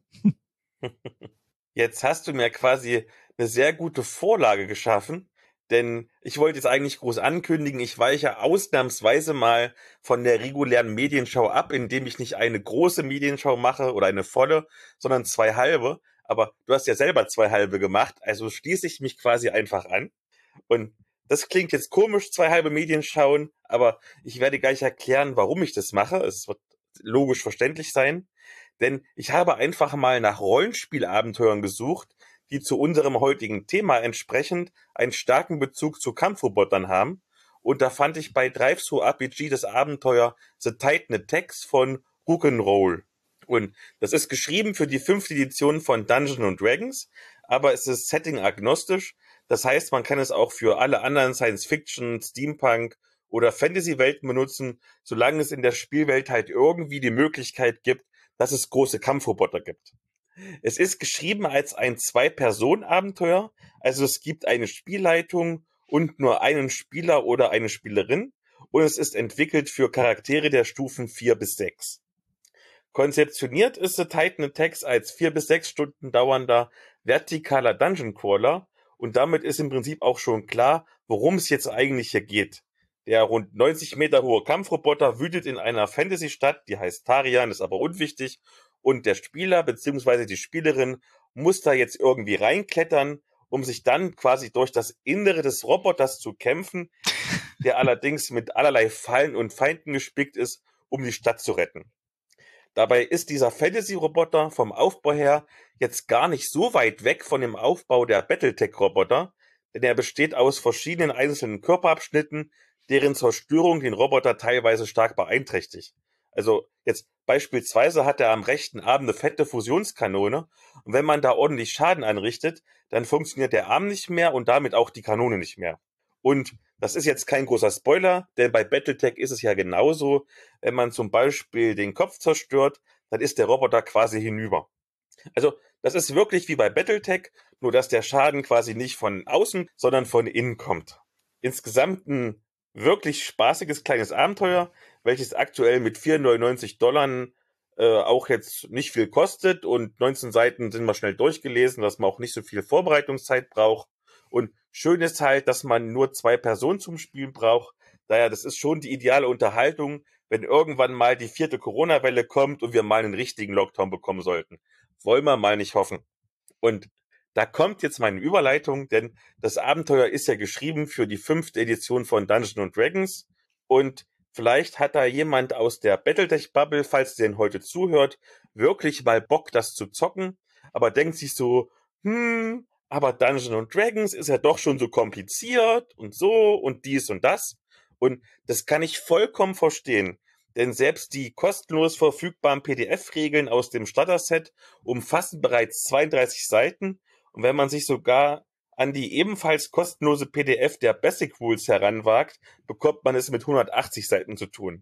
Jetzt hast du mir quasi eine sehr gute Vorlage geschaffen, denn ich wollte jetzt eigentlich groß ankündigen, ich weiche ausnahmsweise mal von der regulären Medienschau ab, indem ich nicht eine große Medienschau mache oder eine volle, sondern zwei halbe. Aber du hast ja selber zwei halbe gemacht, also schließe ich mich quasi einfach an. Und das klingt jetzt komisch, zwei halbe Medienschauen, aber ich werde gleich erklären, warum ich das mache. Es wird logisch verständlich sein. Denn ich habe einfach mal nach Rollenspielabenteuern gesucht, die zu unserem heutigen Thema entsprechend einen starken Bezug zu Kampfrobotern haben. Und da fand ich bei DriveThru-R P G das Abenteuer The Titan Attacks von Rock'n'Roll. Und das ist geschrieben für die fünfte Edition von Dungeons and Dragons, aber es ist setting-agnostisch. Das heißt, man kann es auch für alle anderen Science-Fiction, Steampunk oder Fantasy-Welten benutzen, solange es in der Spielwelt halt irgendwie die Möglichkeit gibt, dass es große Kampfroboter gibt. Es ist geschrieben als ein Zwei-Personen-Abenteuer, also es gibt eine Spielleitung und nur einen Spieler oder eine Spielerin und es ist entwickelt für Charaktere der Stufen vier bis sechs. Konzeptioniert ist The Titan Attacks als vier bis sechs Stunden dauernder vertikaler Dungeon Crawler und damit ist im Prinzip auch schon klar, worum es jetzt eigentlich hier geht. Der rund neunzig Meter hohe Kampfroboter wütet in einer Fantasy-Stadt, die heißt Tarian, ist aber unwichtig, und der Spieler bzw. die Spielerin muss da jetzt irgendwie reinklettern, um sich dann quasi durch das Innere des Roboters zu kämpfen, der allerdings mit allerlei Fallen und Feinden gespickt ist, um die Stadt zu retten. Dabei ist dieser Fantasy-Roboter vom Aufbau her jetzt gar nicht so weit weg von dem Aufbau der Battletech-Roboter, denn er besteht aus verschiedenen einzelnen Körperabschnitten, deren Zerstörung den Roboter teilweise stark beeinträchtigt. Also jetzt beispielsweise hat er am rechten Arm eine fette Fusionskanone und wenn man da ordentlich Schaden anrichtet, dann funktioniert der Arm nicht mehr und damit auch die Kanone nicht mehr. Und das ist jetzt kein großer Spoiler, denn bei Battletech ist es ja genauso, wenn man zum Beispiel den Kopf zerstört, dann ist der Roboter quasi hinüber. Also das ist wirklich wie bei Battletech, nur dass der Schaden quasi nicht von außen, sondern von innen kommt. Insgesamt ein wirklich spaßiges kleines Abenteuer, welches aktuell mit vier neunundneunzig Dollar äh, auch jetzt nicht viel kostet und neunzehn Seiten sind mal schnell durchgelesen, dass man auch nicht so viel Vorbereitungszeit braucht. Und schön ist halt, dass man nur zwei Personen zum Spielen braucht. Daher, das ist schon die ideale Unterhaltung, wenn irgendwann mal die vierte Corona-Welle kommt und wir mal einen richtigen Lockdown bekommen sollten. Wollen wir mal nicht hoffen. Und da kommt jetzt meine Überleitung, denn das Abenteuer ist ja geschrieben für die fünfte Edition von Dungeons and Dragons. Und vielleicht hat da jemand aus der Battletech-Bubble, falls ihr denn heute zuhört, wirklich mal Bock, das zu zocken, aber denkt sich so, hm, aber Dungeons and Dragons ist ja doch schon so kompliziert und so und dies und das. Und das kann ich vollkommen verstehen. Denn selbst die kostenlos verfügbaren P D F-Regeln aus dem Starter-Set umfassen bereits zweiunddreißig Seiten. Und wenn man sich sogar an die ebenfalls kostenlose P D F der Basic Rules heranwagt, bekommt man es mit hundertachtzig Seiten zu tun.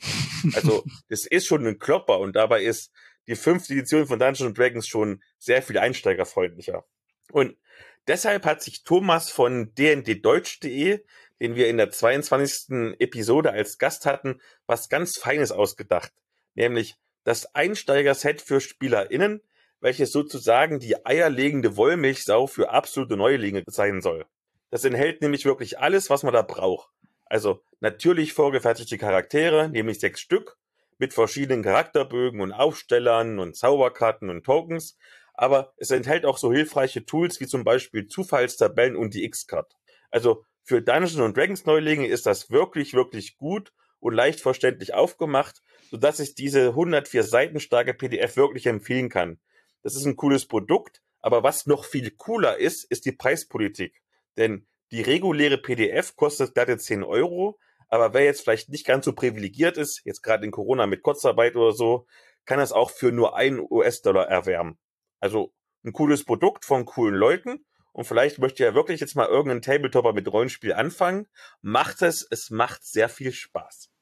Also, das ist schon ein Klopper und dabei ist die fünfte Edition von Dungeons and Dragons schon sehr viel einsteigerfreundlicher. Und deshalb hat sich Thomas von d n d deutsch punkt d e, den wir in der zweiundzwanzigsten Episode als Gast hatten, was ganz Feines ausgedacht. Nämlich das Einsteiger-Set für SpielerInnen, welches sozusagen die eierlegende Wollmilchsau für absolute Neulinge sein soll. Das enthält nämlich wirklich alles, was man da braucht. Also natürlich vorgefertigte Charaktere, nämlich sechs Stück, mit verschiedenen Charakterbögen und Aufstellern und Zauberkarten und Tokens, aber es enthält auch so hilfreiche Tools wie zum Beispiel Zufallstabellen und die X-Card. Also für Dungeons and Dragons Neulinge ist das wirklich, wirklich gut und leicht verständlich aufgemacht, sodass ich diese hundertvier Seiten starke P D F wirklich empfehlen kann. Das ist ein cooles Produkt, aber was noch viel cooler ist, ist die Preispolitik. Denn die reguläre P D F kostet glatte zehn Euro, aber wer jetzt vielleicht nicht ganz so privilegiert ist, jetzt gerade in Corona mit Kurzarbeit oder so, kann das auch für nur einen U S-Dollar erwerben. Also ein cooles Produkt von coolen Leuten und vielleicht möchte ja wirklich jetzt mal irgendein Tabletopper mit Rollenspiel anfangen. Macht es, es macht sehr viel Spaß.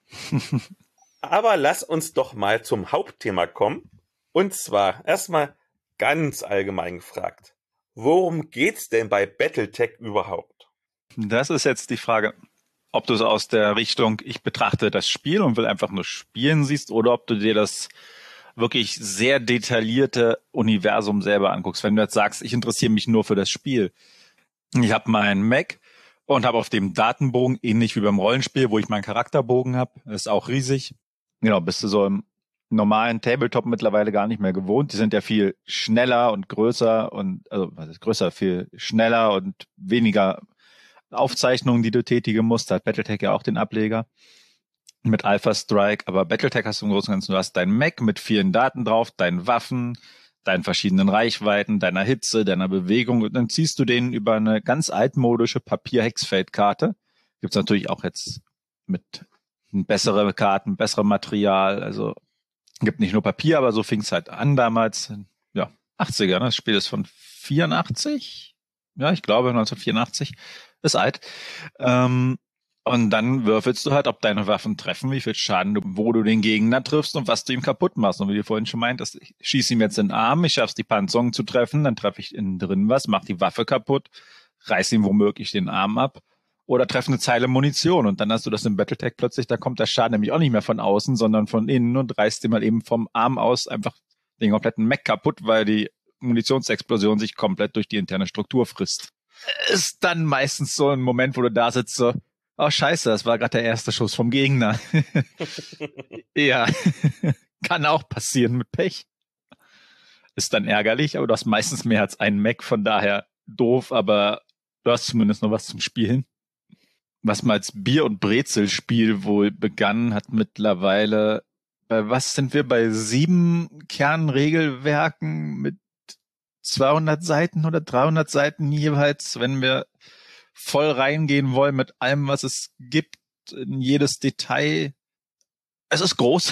Aber lass uns doch mal zum Hauptthema kommen. Und zwar erstmal ganz allgemein gefragt. Worum geht's denn bei Battletech überhaupt? Das ist jetzt die Frage, ob du es aus der Richtung, ich betrachte das Spiel und will einfach nur spielen siehst, oder ob du dir das wirklich sehr detaillierte Universum selber anguckst. Wenn du jetzt sagst, ich interessiere mich nur für das Spiel. Ich habe meinen Mac und habe auf dem Datenbogen, ähnlich wie beim Rollenspiel, wo ich meinen Charakterbogen habe, ist auch riesig. Genau, bist du so im normalen Tabletop mittlerweile gar nicht mehr gewohnt. Die sind ja viel schneller und größer und, also was ist größer, viel schneller und weniger Aufzeichnungen, die du tätigen musst. Da hat Battletech ja auch den Ableger mit Alpha Strike, aber Battletech hast du im Großen und Ganzen, du hast dein Mac mit vielen Daten drauf, deinen Waffen, deinen verschiedenen Reichweiten, deiner Hitze, deiner Bewegung und dann ziehst du den über eine ganz altmodische Papier-Hexfeldkarte. Gibt's natürlich auch jetzt mit bessere Karten, besserem Material, also gibt nicht nur Papier, aber so fing's halt an damals, ja, achtziger, ne? Das Spiel ist von vierundachtzig, ja, ich glaube neunzehnhundertvierundachtzig, ist alt. Ähm, Und dann würfelst du halt, ob deine Waffen treffen, wie viel Schaden du, wo du den Gegner triffst und was du ihm kaputt machst. Und wie du vorhin schon meintest, ich schieße ihm jetzt in den Arm, ich schaff's die Panzerung zu treffen, dann treffe ich innen drin was, mach die Waffe kaputt, reiß ihm womöglich den Arm ab oder treffe eine Zeile Munition. Und dann hast du das im Battletech plötzlich, da kommt der Schaden nämlich auch nicht mehr von außen, sondern von innen und reißt dir mal eben vom Arm aus einfach den kompletten Mech kaputt, weil die Munitionsexplosion sich komplett durch die interne Struktur frisst. Ist dann meistens so ein Moment, wo du da sitzt, so, oh scheiße, das war gerade der erste Schuss vom Gegner. Ja, kann auch passieren mit Pech. ist dann ärgerlich, aber du hast meistens mehr als einen Mac, von daher doof, aber du hast zumindest noch was zum Spielen. Was mal als Bier- und Brezelspiel wohl begann, hat mittlerweile, bei was sind wir, bei sieben Kernregelwerken mit zweihundert Seiten oder dreihundert Seiten jeweils, wenn wir voll reingehen wollen mit allem, was es gibt, in jedes Detail. Es ist groß.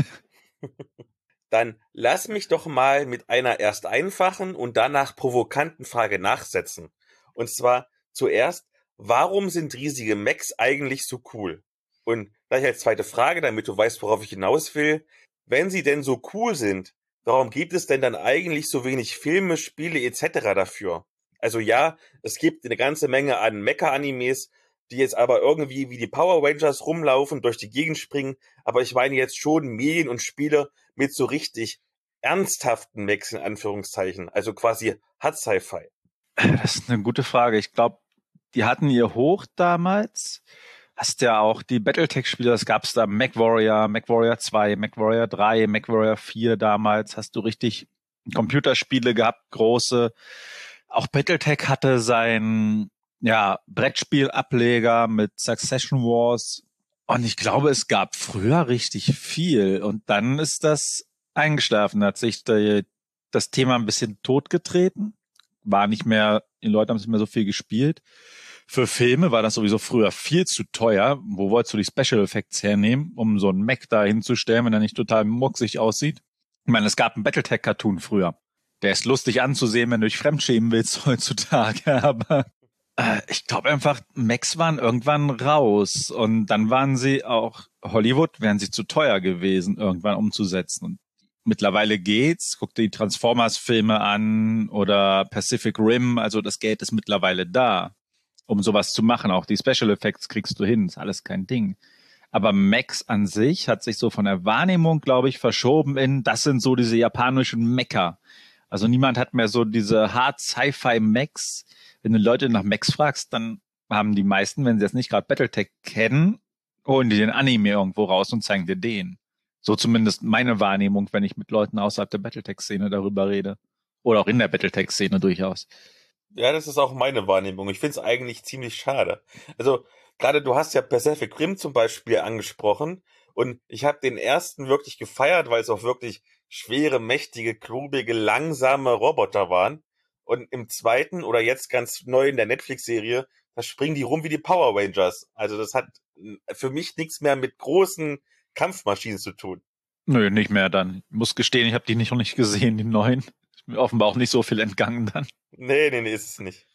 Dann lass mich doch mal mit einer erst einfachen und danach provokanten Frage nachsetzen. Und zwar zuerst, warum sind riesige Macs eigentlich so cool? Und gleich als zweite Frage, damit du weißt, worauf ich hinaus will. Wenn sie denn so cool sind, warum gibt es denn dann eigentlich so wenig Filme, Spiele et cetera dafür? Also ja, es gibt eine ganze Menge an Mecha-Animes, die jetzt aber irgendwie wie die Power Rangers rumlaufen, durch die Gegend springen. Aber ich meine jetzt schon Medien und Spiele mit so richtig ernsthaften Mechs in Anführungszeichen. Also quasi Hard Sci-Fi. Das ist eine gute Frage. Ich glaube, die hatten ihr Hoch damals. Hast ja auch die Battletech-Spiele, das gab's da, MechWarrior, MechWarrior zwei, MechWarrior drei, MechWarrior vier damals. Hast du richtig Computerspiele gehabt, große. Auch Battletech hatte sein, ja, Brettspielableger mit Succession Wars. Und ich glaube, es gab früher richtig viel. Und dann ist das eingeschlafen, hat sich die, das Thema ein bisschen totgetreten. War nicht mehr, die Leute haben nicht mehr so viel gespielt. Für Filme war das sowieso früher viel zu teuer. Wo wolltest du die Special Effects hernehmen, um so einen Mech da hinzustellen, wenn er nicht total mucksig aussieht? Ich meine, es gab einen Battletech-Cartoon früher. Der ist lustig anzusehen, wenn du dich fremdschämen willst heutzutage. Aber äh, ich glaube einfach, Mechs waren irgendwann raus. Und dann waren sie auch, Hollywood, wären sie zu teuer gewesen, irgendwann umzusetzen. Und mittlerweile geht's. Guck dir die Transformers-Filme an oder Pacific Rim. Also das Geld ist mittlerweile da, um sowas zu machen. Auch die Special Effects kriegst du hin. Ist alles kein Ding. Aber Mechs an sich hat sich so von der Wahrnehmung, glaube ich, verschoben in, das sind so diese japanischen Mecha. Also niemand hat mehr so diese Hard Sci-Fi Mechs. Wenn du Leute nach Mechs fragst, dann haben die meisten, wenn sie jetzt nicht gerade Battletech kennen, holen die den Anime irgendwo raus und zeigen dir den. So zumindest meine Wahrnehmung, wenn ich mit Leuten außerhalb der Battletech-Szene darüber rede. Oder auch in der Battletech-Szene durchaus. Ja, das ist auch meine Wahrnehmung. Ich finde es eigentlich ziemlich schade. Also, gerade du hast ja Pacific Rim zum Beispiel angesprochen. Und ich habe den ersten wirklich gefeiert, weil es auch wirklich schwere, mächtige, klobige, langsame Roboter waren. Und im zweiten oder jetzt ganz neu in der Netflix-Serie, da springen die rum wie die Power Rangers. Also das hat für mich nichts mehr mit großen Kampfmaschinen zu tun. Nö, nicht mehr dann. Ich muss gestehen, ich habe die nicht noch nicht gesehen, die neuen. Ist mir offenbar auch nicht so viel entgangen dann. Nee, nee, nee, ist es nicht.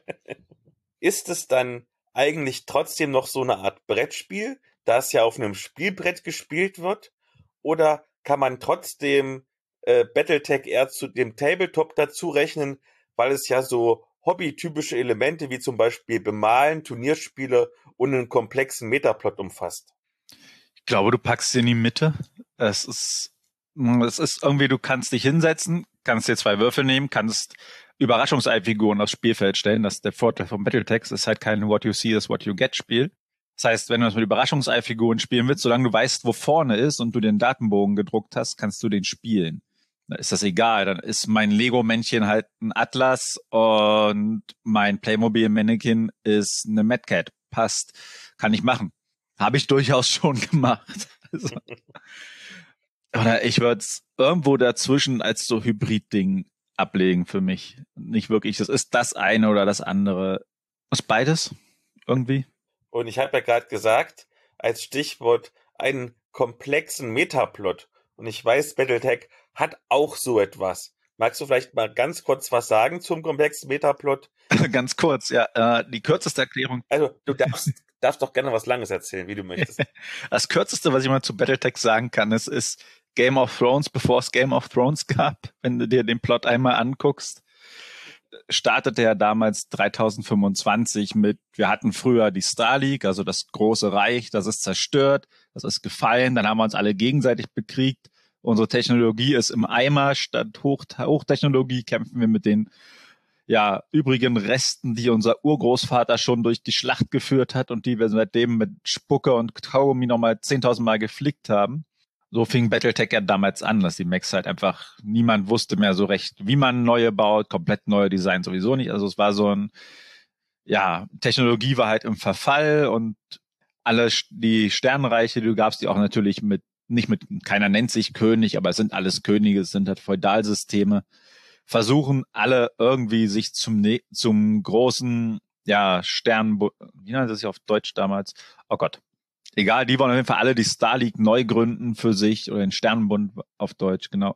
Ist es dann eigentlich trotzdem noch so eine Art Brettspiel, da es ja auf einem Spielbrett gespielt wird? Oder kann man trotzdem äh, Battletech eher zu dem Tabletop dazu rechnen, weil es ja so hobbytypische Elemente wie zum Beispiel Bemalen, Turnierspiele und einen komplexen Metaplot umfasst? Ich glaube, du packst sie in die Mitte. Es ist, es ist irgendwie, du kannst dich hinsetzen, kannst dir zwei Würfel nehmen, kannst Überraschungsei-Figuren aufs Spielfeld stellen. Das ist der Vorteil von Battletech. Es ist halt kein What you see is what you get Spiel. Das heißt, wenn du das mit Überraschungsei-Figuren spielen willst, solange du weißt, wo vorne ist und du den Datenbogen gedruckt hast, kannst du den spielen. Da ist das egal. Dann ist mein Lego-Männchen halt ein Atlas und mein Playmobil-Mannequin ist eine Mad Cat. Passt. Kann ich machen. Habe ich durchaus schon gemacht. Also, oder ich würde es irgendwo dazwischen als so Hybrid-Ding ablegen für mich. Nicht wirklich, das ist das eine oder das andere. Ist beides irgendwie. Und ich habe ja gerade gesagt, als Stichwort einen komplexen Metaplot. Und ich weiß, Battletech hat auch so etwas. Magst du vielleicht mal ganz kurz was sagen zum komplexen Metaplot? Ganz kurz, ja. Äh, die kürzeste Erklärung. Also, du darfst, darfst doch gerne was Langes erzählen, wie du möchtest. Das kürzeste, was ich mal zu Battletech sagen kann, ist, ist Game of Thrones, bevor es Game of Thrones gab. Wenn du dir den Plot einmal anguckst, startete er damals dreitausendfünfundzwanzig mit, wir hatten früher die Star League, also das große Reich, das ist zerstört, das ist gefallen, dann haben wir uns alle gegenseitig bekriegt. Unsere Technologie ist im Eimer, statt Hoch Hochtechnologie kämpfen wir mit den ja, übrigen Resten, die unser Urgroßvater schon durch die Schlacht geführt hat und die wir seitdem mit Spucke und Kaugummi nochmal zehntausend Mal geflickt haben. so fing Battletech ja damals an, dass die Mechs halt einfach, niemand wusste mehr so recht, wie man neue baut, komplett neue Design sowieso nicht. Also es war so ein, ja, Technologie war halt im Verfall und alle die Sternenreiche, die du gabst, die auch natürlich mit, nicht mit, keiner nennt sich König, aber es sind alles Könige, es sind halt Feudalsysteme, versuchen alle irgendwie sich zum, zum großen, ja, Stern, wie nennt das sich auf Deutsch damals? Oh Gott. Egal, die wollen auf jeden Fall alle die Star League neu gründen für sich oder den Sternenbund auf Deutsch, genau.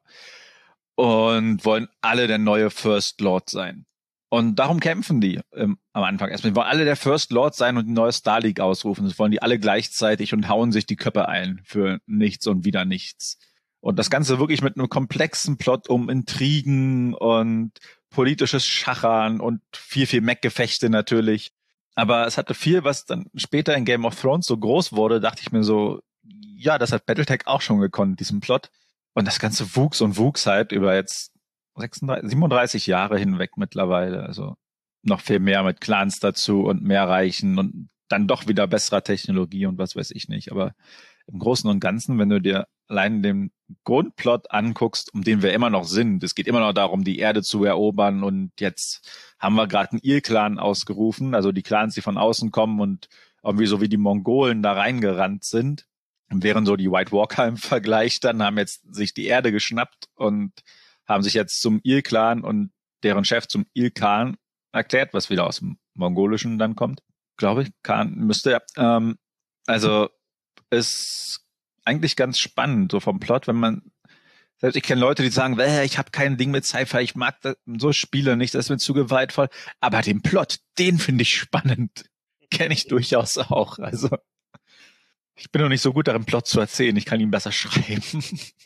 Und wollen alle der neue First Lord sein. Und darum kämpfen die ähm, am Anfang erstmal. Die wollen alle der First Lord sein und die neue Star League ausrufen. Das wollen die alle gleichzeitig und hauen sich die Köpfe ein für nichts und wieder nichts. Und das Ganze wirklich mit einem komplexen Plot um Intrigen und politisches Schachern und viel, viel Mech-Gefechte natürlich. Aber es hatte viel, was dann später in Game of Thrones so groß wurde, dachte ich mir so, ja, das hat Battletech auch schon gekonnt, diesen Plot. Und das Ganze wuchs und wuchs halt über jetzt sechsunddreißig, siebenunddreißig Jahre hinweg mittlerweile. Also noch viel mehr mit Clans dazu und mehr Reichen und dann doch wieder besserer Technologie und was weiß ich nicht. Aber im Großen und Ganzen, wenn du dir allein den Grundplot anguckst, um den wir immer noch sind, es geht immer noch darum, die Erde zu erobern und jetzt haben wir gerade einen Il-Clan ausgerufen, also die Clans, die von außen kommen und irgendwie so wie die Mongolen da reingerannt sind, während so die White Walker im Vergleich dann haben jetzt sich die Erde geschnappt und haben sich jetzt zum Il-Clan und deren Chef zum Il-Khan erklärt, was wieder aus dem Mongolischen dann kommt, glaube ich, Khan müsste ja. Ähm, also ist eigentlich ganz spannend, so vom Plot, wenn man, selbst ich kenne Leute, die sagen, ich habe kein Ding mit Sci-Fi, ich mag das, so Spiele nicht, das ist mir zu gewaltvoll, aber den Plot, den finde ich spannend. Kenne ich durchaus auch, also ich bin noch nicht so gut darin, Plot zu erzählen, ich kann ihn besser schreiben.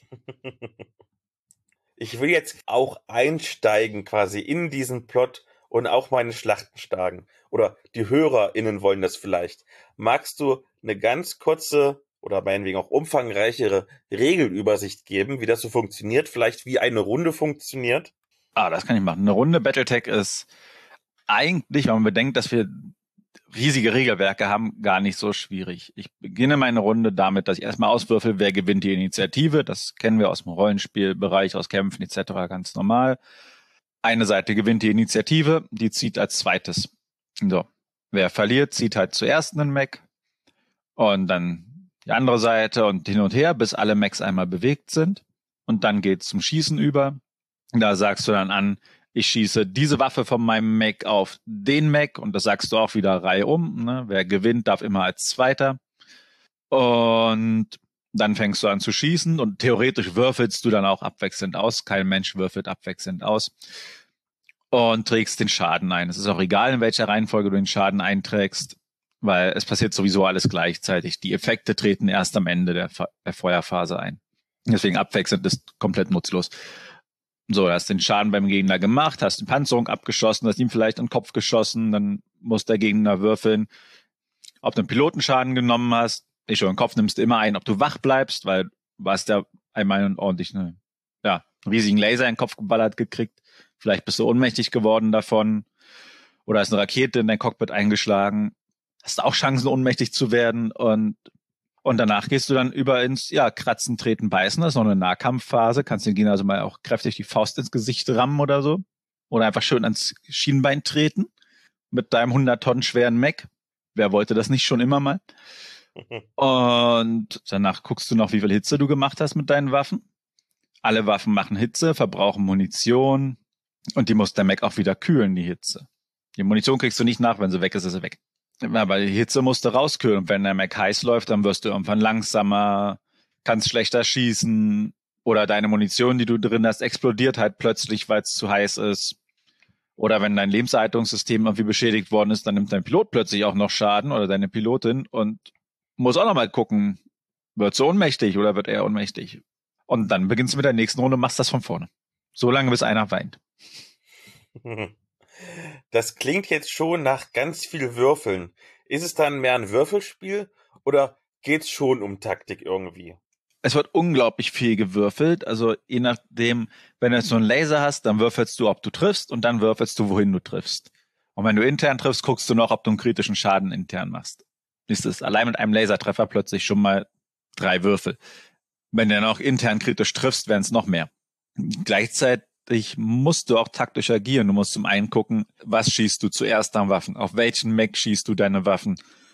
Ich will jetzt auch einsteigen quasi in diesen Plot und auch meine Schlachten schlagen. Oder die HörerInnen wollen das vielleicht. Magst du eine ganz kurze oder meinetwegen auch umfangreichere Regelübersicht geben, wie das so funktioniert? Vielleicht wie eine Runde funktioniert? Ah, das kann ich machen. Eine Runde Battletech ist eigentlich, wenn man bedenkt, dass wir riesige Regelwerke haben, gar nicht so schwierig. Ich beginne meine Runde damit, dass ich erstmal auswürfel, wer gewinnt die Initiative. Das kennen wir aus dem Rollenspielbereich, aus Kämpfen et cetera ganz normal. Eine Seite gewinnt die Initiative, die zieht als zweites. So, wer verliert, zieht halt zuerst einen Mech und dann die andere Seite und hin und her, bis alle Mechs einmal bewegt sind. Und dann geht's zum Schießen über. Da sagst du dann an, ich schieße diese Waffe von meinem Mech auf den Mech und das sagst du auch wieder Reihe um. Ne? Wer gewinnt, darf immer als Zweiter. Und dann fängst du an zu schießen und theoretisch würfelst du dann auch abwechselnd aus. Kein Mensch würfelt abwechselnd aus. Und trägst den Schaden ein. Es ist auch egal, in welcher Reihenfolge du den Schaden einträgst, weil es passiert sowieso alles gleichzeitig. Die Effekte treten erst am Ende der, der Feuerphase ein. Deswegen abwechselnd ist komplett nutzlos. So, du hast den Schaden beim Gegner gemacht, hast eine Panzerung abgeschossen, hast ihm vielleicht an den Kopf geschossen, dann muss der Gegner würfeln, ob du einen Pilotenschaden genommen hast. Ich schon, den Kopf nimmst du immer ein, ob du wach bleibst, weil du hast ja einmal einen ordentlichen, ja, riesigen Laser in den Kopf geballert gekriegt. Vielleicht bist du ohnmächtig geworden davon oder hast eine Rakete in dein Cockpit eingeschlagen. Hast auch Chancen, ohnmächtig zu werden und Und danach gehst du dann über ins, ja, Kratzen, Treten, Beißen. Das ist noch eine Nahkampfphase. Kannst den Gegner also mal auch kräftig die Faust ins Gesicht rammen oder so. Oder einfach schön ans Schienbein treten. Mit deinem hundert Tonnen schweren Mech. Wer wollte das nicht schon immer mal? Und danach guckst du noch, wie viel Hitze du gemacht hast mit deinen Waffen. Alle Waffen machen Hitze, verbrauchen Munition. Und die muss der Mech auch wieder kühlen, die Hitze. Die Munition kriegst du nicht nach, wenn sie weg ist, ist sie weg. Aber die Hitze musst du rauskühlen. Und wenn der Mech heiß läuft, dann wirst du irgendwann langsamer, kannst schlechter schießen oder deine Munition, die du drin hast, explodiert halt plötzlich, weil es zu heiß ist. Oder wenn dein Lebenserhaltungssystem irgendwie beschädigt worden ist, dann nimmt dein Pilot plötzlich auch noch Schaden oder deine Pilotin und muss auch nochmal gucken, wird sie ohnmächtig oder wird er ohnmächtig? Und dann beginnst du mit der nächsten Runde und machst das von vorne. So lange, bis einer weint. Das klingt jetzt schon nach ganz viel Würfeln. Ist es dann mehr ein Würfelspiel oder geht's schon um Taktik irgendwie? Es wird unglaublich viel gewürfelt. Also je nachdem, wenn du jetzt so einen Laser hast, dann würfelst du, ob du triffst und dann würfelst du, wohin du triffst. Und wenn du intern triffst, guckst du noch, ob du einen kritischen Schaden intern machst. Das ist allein mit einem Lasertreffer plötzlich schon mal drei Würfel. Wenn du dann auch intern kritisch triffst, werden es noch mehr. Gleichzeitig musst du auch taktisch agieren. Du musst zum einen gucken, was schießt du zuerst an Waffen? Auf welchen Mech schießt du deine Waffen?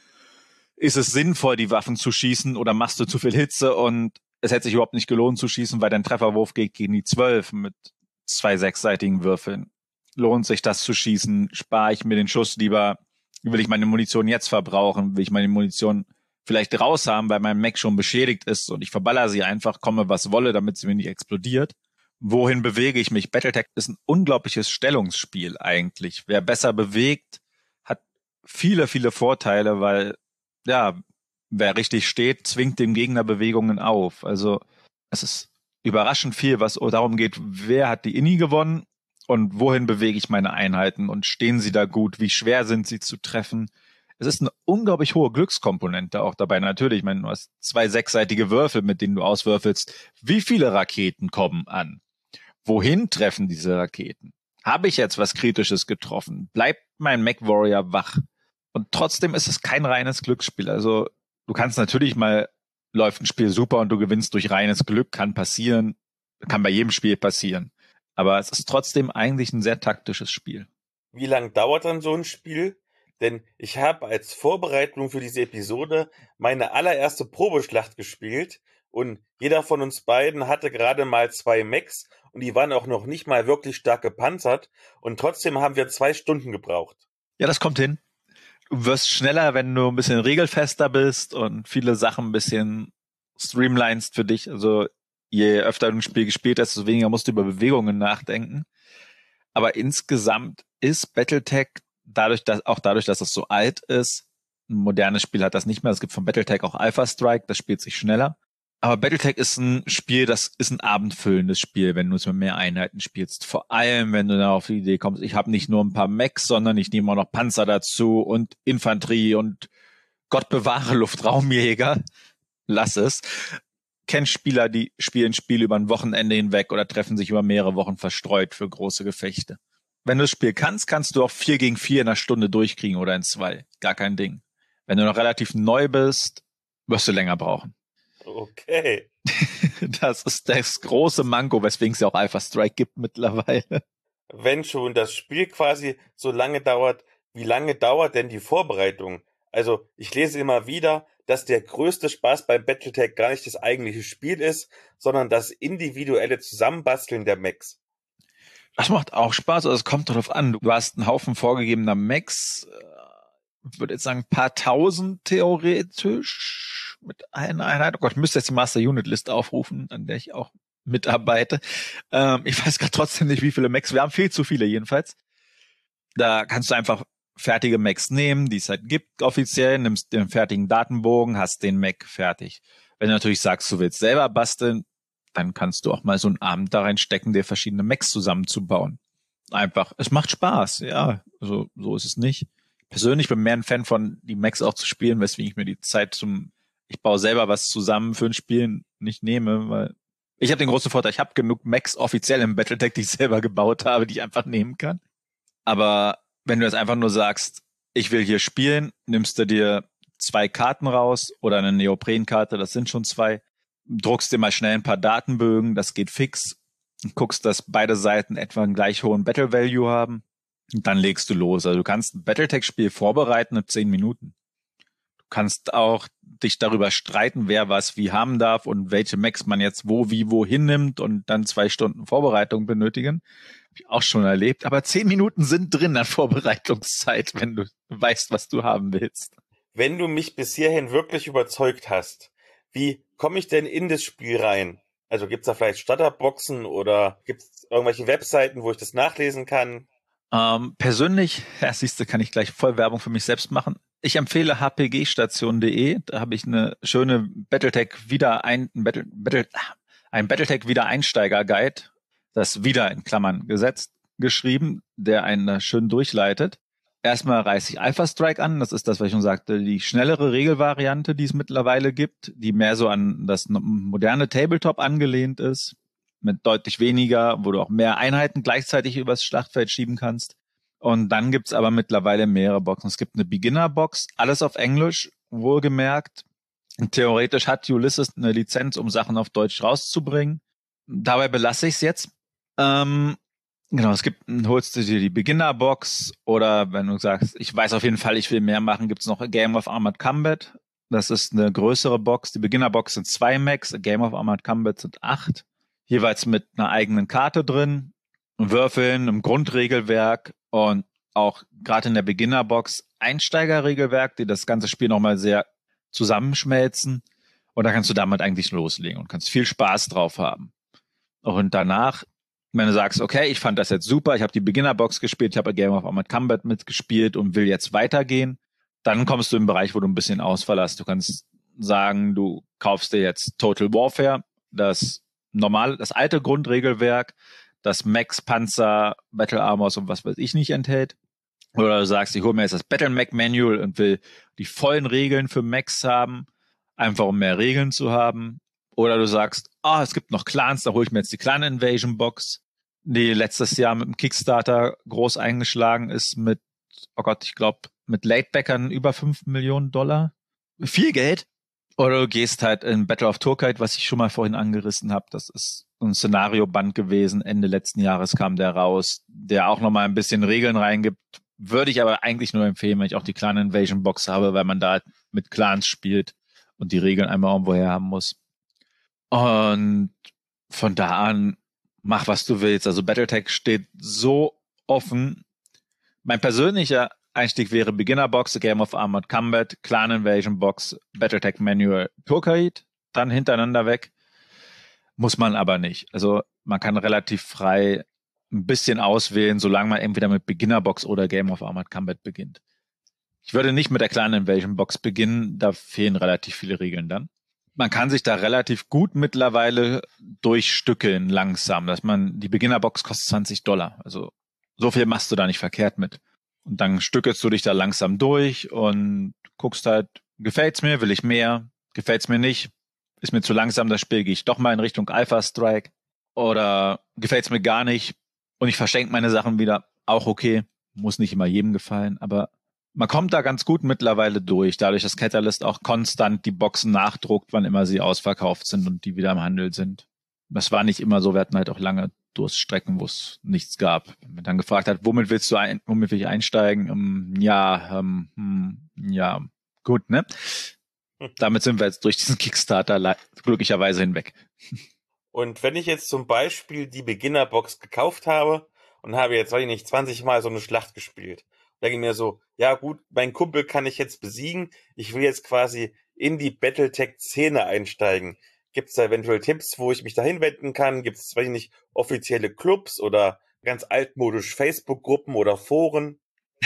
Ist es sinnvoll, die Waffen zu schießen, oder machst du zu viel Hitze und es hätte sich überhaupt nicht gelohnt zu schießen, weil dein Trefferwurf geht gegen die zwölf mit zwei sechsseitigen Würfeln. Lohnt sich das zu schießen? Spare ich mir den Schuss lieber? Will ich meine Munition jetzt verbrauchen? Will ich meine Munition vielleicht raus haben, weil mein Mech schon beschädigt ist und ich verballer sie einfach, komme was wolle, damit sie mir nicht explodiert? Wohin bewege ich mich? Battletech ist ein unglaubliches Stellungsspiel eigentlich. Wer besser bewegt, hat viele, viele Vorteile, weil, ja, wer richtig steht, zwingt dem Gegner Bewegungen auf. Also es ist überraschend viel, was darum geht, wer hat die Inni gewonnen und wohin bewege ich meine Einheiten und stehen sie da gut, wie schwer sind sie zu treffen. Es ist eine unglaublich hohe Glückskomponente auch dabei. Natürlich, ich meine, du hast zwei sechsseitige Würfel, mit denen du auswürfelst. Wie viele Raketen kommen an? Wohin treffen diese Raketen? Habe ich jetzt was Kritisches getroffen? Bleibt mein Mech-Warrior wach? Und trotzdem ist es kein reines Glücksspiel. Also du kannst natürlich mal, läuft ein Spiel super und du gewinnst durch reines Glück, kann passieren, kann bei jedem Spiel passieren. Aber es ist trotzdem eigentlich ein sehr taktisches Spiel. Wie lang dauert dann so ein Spiel? Denn ich habe als Vorbereitung für diese Episode meine allererste Probeschlacht gespielt und jeder von uns beiden hatte gerade mal zwei Mechs und die waren auch noch nicht mal wirklich stark gepanzert und trotzdem haben wir zwei Stunden gebraucht. Ja, das kommt hin. Du wirst schneller, wenn du ein bisschen regelfester bist und viele Sachen ein bisschen streamlinest für dich. Also je öfter du ein Spiel gespielt hast, desto weniger musst du über Bewegungen nachdenken. Aber insgesamt ist Battletech dadurch, dass auch dadurch, dass es so alt ist, ein modernes Spiel hat das nicht mehr. Es gibt von Battletech auch Alpha Strike, das spielt sich schneller. Aber Battletech ist ein Spiel, das ist ein abendfüllendes Spiel, wenn du es mit mehr Einheiten spielst. Vor allem, wenn du dann auf die Idee kommst, ich habe nicht nur ein paar Mechs, sondern ich nehme auch noch Panzer dazu und Infanterie und Gott bewahre Luftraumjäger. Lass es. Kennst Spieler, die spielen Spiele über ein Wochenende hinweg oder treffen sich über mehrere Wochen verstreut für große Gefechte. Wenn du das Spiel kannst, kannst du auch vier gegen vier in einer Stunde durchkriegen oder in zwei. Gar kein Ding. Wenn du noch relativ neu bist, wirst du länger brauchen. Okay. Das ist das große Manko, weswegen es ja auch Alpha Strike gibt mittlerweile. Wenn schon das Spiel quasi so lange dauert, wie lange dauert denn die Vorbereitung? Also ich lese immer wieder, dass der größte Spaß beim Battletech gar nicht das eigentliche Spiel ist, sondern das individuelle Zusammenbasteln der Mechs. Das macht auch Spaß, also es kommt darauf an. Du hast einen Haufen vorgegebener Mechs, ich würde jetzt sagen ein paar tausend theoretisch mit einer Einheit. Oh Gott, ich müsste jetzt die Master Unit List aufrufen, an der ich auch mitarbeite. Ähm, ich weiß gerade trotzdem nicht, wie viele Mechs. Wir haben viel zu viele jedenfalls. Da kannst du einfach fertige Mechs nehmen, die es halt gibt offiziell, nimmst den fertigen Datenbogen, hast den Mech fertig. Wenn du natürlich sagst, du willst selber basteln, dann kannst du auch mal so einen Abend da reinstecken, dir verschiedene Mechs zusammenzubauen. Einfach, es macht Spaß, ja, also so ist es nicht. Persönlich bin ich mehr ein Fan von, die Mechs auch zu spielen, weswegen ich mir die Zeit zum, ich baue selber was zusammen für ein Spiel nicht nehme, weil ich habe den großen Vorteil, ich habe genug Mechs offiziell im Battletech, die ich selber gebaut habe, die ich einfach nehmen kann. Aber wenn du jetzt einfach nur sagst, ich will hier spielen, nimmst du dir zwei Karten raus oder eine Neoprenkarte, das sind schon zwei, druckst dir mal schnell ein paar Datenbögen, das geht fix, guckst, dass beide Seiten etwa einen gleich hohen Battle Value haben und dann legst du los. Also du kannst ein Battletech-Spiel vorbereiten in zehn Minuten. Du kannst auch dich darüber streiten, wer was wie haben darf und welche Mechs man jetzt wo, wie, wohin nimmt und dann zwei Stunden Vorbereitung benötigen. Habe ich auch schon erlebt. Aber zehn Minuten sind drin an Vorbereitungszeit, wenn du weißt, was du haben willst. Wenn du mich bis hierhin wirklich überzeugt hast, wie komme ich denn in das Spiel rein? Also gibt's da vielleicht Starterboxen oder gibt's irgendwelche Webseiten, wo ich das nachlesen kann? Ähm, persönlich, ja, siehst du, kann ich gleich voll Werbung für mich selbst machen. Ich empfehle h p g station punkt d e. Da habe ich eine schöne Battletech wieder ein Battle, Battle, ein Battletech Wiedereinsteiger-Guide, das wieder in Klammern gesetzt, geschrieben, der einen da schön durchleitet. Erstmal reiße ich Alpha Strike an. Das ist das, was ich schon sagte, die schnellere Regelvariante, die es mittlerweile gibt, die mehr so an das moderne Tabletop angelehnt ist, mit deutlich weniger, wo du auch mehr Einheiten gleichzeitig übers Schlachtfeld schieben kannst. Und dann gibt's aber mittlerweile mehrere Boxen. Es gibt eine Beginner-Box, alles auf Englisch, wohlgemerkt. Theoretisch hat Ulysses eine Lizenz, um Sachen auf Deutsch rauszubringen. Dabei belasse ich es jetzt. Ähm, genau, es gibt, holst du dir die Beginner-Box oder wenn du sagst, ich weiß auf jeden Fall, ich will mehr machen, gibt es noch A Game of Armored Combat. Das ist eine größere Box. Die Beginner-Box sind zwei Macs, A Game of Armored Combat sind acht. Jeweils mit einer eigenen Karte drin, Würfeln, einem Grundregelwerk und auch gerade in der Beginner-Box Einsteigerregelwerk, die das ganze Spiel nochmal sehr zusammenschmelzen. Und da kannst du damit eigentlich loslegen und kannst viel Spaß drauf haben. Und danach, wenn du sagst, okay, ich fand das jetzt super, ich habe die Beginner-Box gespielt, ich habe A Game of Armored Combat mitgespielt und will jetzt weitergehen, dann kommst du im Bereich, wo du ein bisschen Auswahl hast. Du kannst sagen, du kaufst dir jetzt Total Warfare, das normale, das alte Grundregelwerk, das Max, Panzer, Battle Armors und was weiß ich nicht enthält. Oder du sagst, ich hole mir jetzt das Battle Mac Manual und will die vollen Regeln für Max haben, einfach um mehr Regeln zu haben. Oder du sagst, ah, oh, es gibt noch Clans, da hole ich mir jetzt die Clan Invasion Box, die letztes Jahr mit dem Kickstarter groß eingeschlagen ist mit, oh Gott, ich glaube, mit Latebackern über fünf Millionen Dollar. Viel Geld. Oder du gehst halt in Battle of Turkite, was ich schon mal vorhin angerissen habe. Das ist ein Szenarioband gewesen. Ende letzten Jahres kam der raus, der auch nochmal ein bisschen Regeln reingibt. Würde ich aber eigentlich nur empfehlen, wenn ich auch die Clan Invasion Box habe, weil man da halt mit Clans spielt und die Regeln einmal irgendwo her haben muss. Und von da an, mach was du willst. Also Battletech steht so offen. Mein persönlicher Einstieg wäre Beginner Box, A Game of Armored Combat, Clan Invasion Box, Battletech Manual, Turkite, dann hintereinander weg. Muss man aber nicht. Also man kann relativ frei ein bisschen auswählen, solange man entweder mit Beginner Box oder Game of Armored Combat beginnt. Ich würde nicht mit der Clan Invasion Box beginnen, da fehlen relativ viele Regeln dann. Man kann sich da relativ gut mittlerweile durchstückeln langsam, dass man, die Beginner Box kostet zwanzig Dollar. Also so viel machst du da nicht verkehrt mit. Und dann stückelst du dich da langsam durch und guckst halt, gefällt's mir, will ich mehr, gefällt's mir nicht, ist mir zu langsam das Spiel, gehe ich doch mal in Richtung Alpha Strike oder gefällt's mir gar nicht und ich verschenke meine Sachen wieder, auch okay, muss nicht immer jedem gefallen, aber man kommt da ganz gut mittlerweile durch, dadurch, dass Catalyst auch konstant die Boxen nachdruckt, wann immer sie ausverkauft sind und die wieder im Handel sind. Das war nicht immer so, wir hatten halt auch lange Durststrecken, wo es nichts gab. Wenn man dann gefragt hat, womit willst du ein, womit will ich einsteigen? Um, ja, um, hm, ja, gut, ne? Damit sind wir jetzt durch diesen Kickstarter glücklicherweise hinweg. Und wenn ich jetzt zum Beispiel die Beginnerbox gekauft habe und habe jetzt, weiß ich nicht, zwanzig Mal so eine Schlacht gespielt, denke ich mir so, ja gut, mein Kumpel kann ich jetzt besiegen, ich will jetzt quasi in die Battletech-Szene einsteigen. Gibt es da eventuell Tipps, wo ich mich da hinwenden kann? Gibt es, weiß ich nicht, offizielle Clubs oder ganz altmodisch Facebook-Gruppen oder Foren?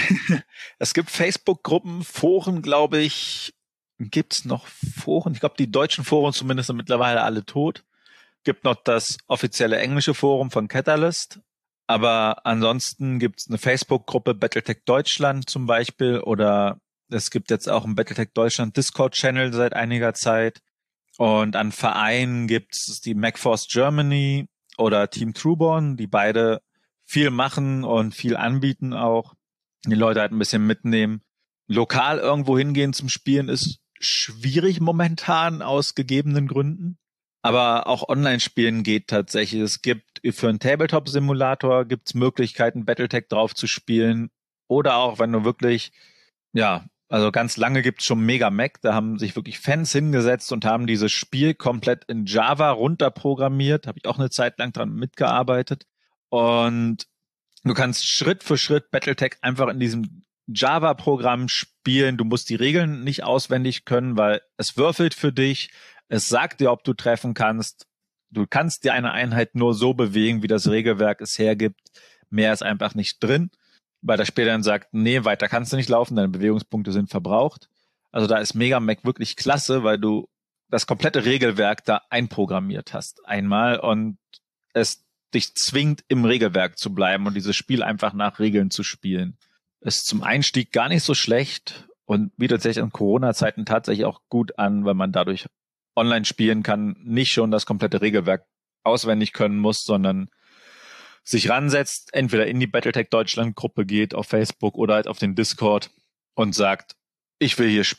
Es gibt Facebook-Gruppen, Foren, glaube ich. Gibt es noch Foren? Ich glaube, die deutschen Foren zumindest sind mittlerweile alle tot. Gibt noch das offizielle englische Forum von Catalyst. Aber ansonsten gibt es eine Facebook-Gruppe Battletech Deutschland zum Beispiel. Oder es gibt jetzt auch einen Battletech Deutschland Discord-Channel seit einiger Zeit. Und an Vereinen gibt es die MacForce Germany oder Team Trueborn, die beide viel machen und viel anbieten auch. Die Leute halt ein bisschen mitnehmen. Lokal irgendwo hingehen zum Spielen ist schwierig momentan aus gegebenen Gründen. Aber auch Online-Spielen geht tatsächlich. Es gibt für einen Tabletop-Simulator gibt's Möglichkeiten, Battletech drauf zu spielen. Oder auch, wenn du wirklich, ja, also ganz lange gibt's schon Mega Mac, da haben sich wirklich Fans hingesetzt und haben dieses Spiel komplett in Java runterprogrammiert. Habe ich auch eine Zeit lang dran mitgearbeitet. Und du kannst Schritt für Schritt Battletech einfach in diesem Java-Programm spielen. Du musst die Regeln nicht auswendig können, weil es würfelt für dich. Es sagt dir, ob du treffen kannst. Du kannst dir eine Einheit nur so bewegen, wie das Regelwerk es hergibt. Mehr ist einfach nicht drin, weil das Spiel dann sagt, nee, weiter kannst du nicht laufen, deine Bewegungspunkte sind verbraucht. Also da ist Mega Mac wirklich klasse, weil du das komplette Regelwerk da einprogrammiert hast einmal und es dich zwingt, im Regelwerk zu bleiben und dieses Spiel einfach nach Regeln zu spielen. Ist zum Einstieg gar nicht so schlecht und bietet sich in Corona-Zeiten tatsächlich auch gut an, weil man dadurch online spielen kann, nicht schon das komplette Regelwerk auswendig können muss, sondern sich ransetzt, entweder in die Battletech Deutschland Gruppe geht auf Facebook oder halt auf den Discord und sagt, ich will hier spielen,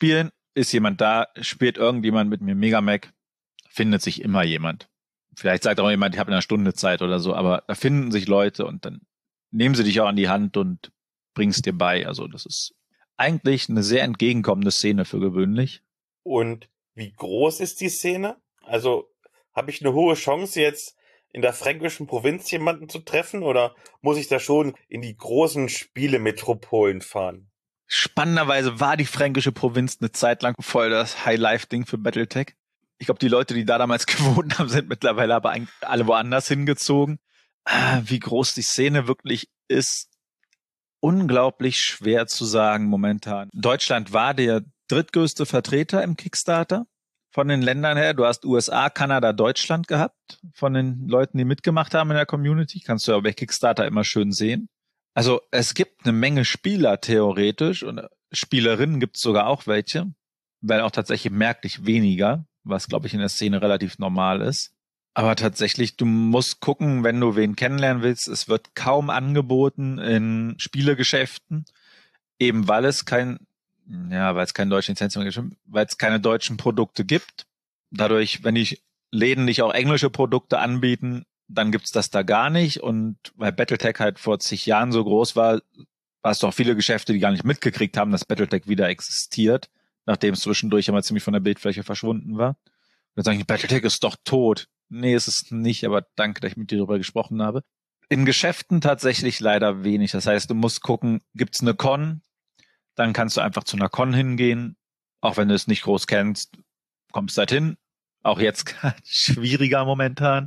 ist jemand da, spielt irgendjemand mit mir Megamac, findet sich immer jemand. Vielleicht sagt auch jemand, ich habe eine Stunde Zeit oder so, aber da finden sich Leute und dann nehmen sie dich auch an die Hand und bringst dir bei. Also das ist eigentlich eine sehr entgegenkommende Szene für gewöhnlich. Und wie groß ist die Szene? Also habe ich eine hohe Chance jetzt in der fränkischen Provinz jemanden zu treffen oder muss ich da schon in die großen Spielemetropolen fahren? Spannenderweise war die fränkische Provinz eine Zeit lang voll das High-Life-Ding für Battletech. Ich glaube, die Leute, die da damals gewohnt haben, sind mittlerweile aber eigentlich alle woanders hingezogen. Wie groß die Szene wirklich ist, unglaublich schwer zu sagen momentan. Deutschland war der drittgrößte Vertreter im Kickstarter von den Ländern her. Du hast U S A, Kanada, Deutschland gehabt von den Leuten, die mitgemacht haben in der Community. Kannst du ja bei Kickstarter immer schön sehen. Also es gibt eine Menge Spieler theoretisch und Spielerinnen gibt es sogar auch welche, weil auch tatsächlich merklich weniger, was glaube ich in der Szene relativ normal ist. Aber tatsächlich, du musst gucken, wenn du wen kennenlernen willst, es wird kaum angeboten in Spielegeschäften, eben weil es kein, ja, weil es keine deutschen Lizenzen gibt, weil es keine deutschen Produkte gibt. Dadurch, wenn die Läden nicht auch englische Produkte anbieten, dann gibt's das da gar nicht. Und weil Battletech halt vor zig Jahren so groß war, war es doch viele Geschäfte, die gar nicht mitgekriegt haben, dass Battletech wieder existiert, nachdem es zwischendurch immer ziemlich von der Bildfläche verschwunden war. Und dann sagen die, Battletech ist doch tot. Nee, ist es nicht, aber danke, dass ich mit dir darüber gesprochen habe. In Geschäften tatsächlich leider wenig. Das heißt, du musst gucken, gibt's eine Con? Dann kannst du einfach zu einer Con hingehen. Auch wenn du es nicht groß kennst, kommst halt hin. Auch jetzt schwieriger momentan.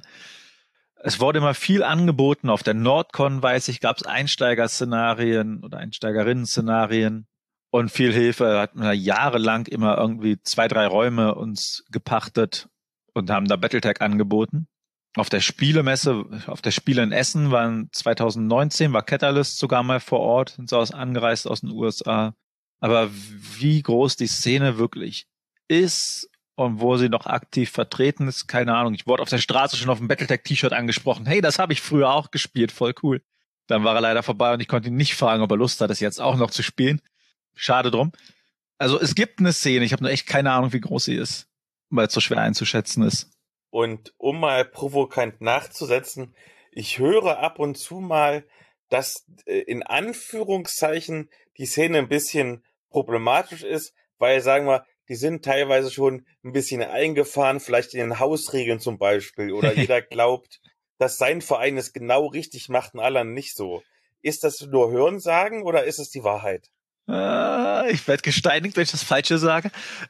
Es wurde immer viel angeboten. Auf der Nordcon, weiß ich, gab es Einsteiger-Szenarien oder Einsteigerinnen-Szenarien und viel Hilfe. Hatten wir jahrelang immer irgendwie zwei, drei Räume uns gepachtet und haben da Battletech angeboten. Auf der Spielemesse, auf der Spiele in Essen waren zwanzig neunzehn, war Catalyst sogar mal vor Ort, sind sie aus, angereist aus den U S A. Aber wie groß die Szene wirklich ist und wo sie noch aktiv vertreten ist, keine Ahnung. Ich wurde auf der Straße schon auf dem Battletech-T-Shirt angesprochen. Hey, das habe ich früher auch gespielt, voll cool. Dann war er leider vorbei und ich konnte ihn nicht fragen, ob er Lust hat, es jetzt auch noch zu spielen. Schade drum. Also es gibt eine Szene, ich habe nur echt keine Ahnung, wie groß sie ist, weil es so schwer einzuschätzen ist. Und um mal provokant nachzusetzen, ich höre ab und zu mal, dass äh, in Anführungszeichen die Szene ein bisschen problematisch ist, weil, sagen wir, die sind teilweise schon ein bisschen eingefahren, vielleicht in den Hausregeln zum Beispiel, oder jeder glaubt, dass sein Verein es genau richtig macht und alle nicht so. Ist das nur Hörensagen oder ist es die Wahrheit? Äh, ich werde gesteinigt, wenn ich das Falsche sage.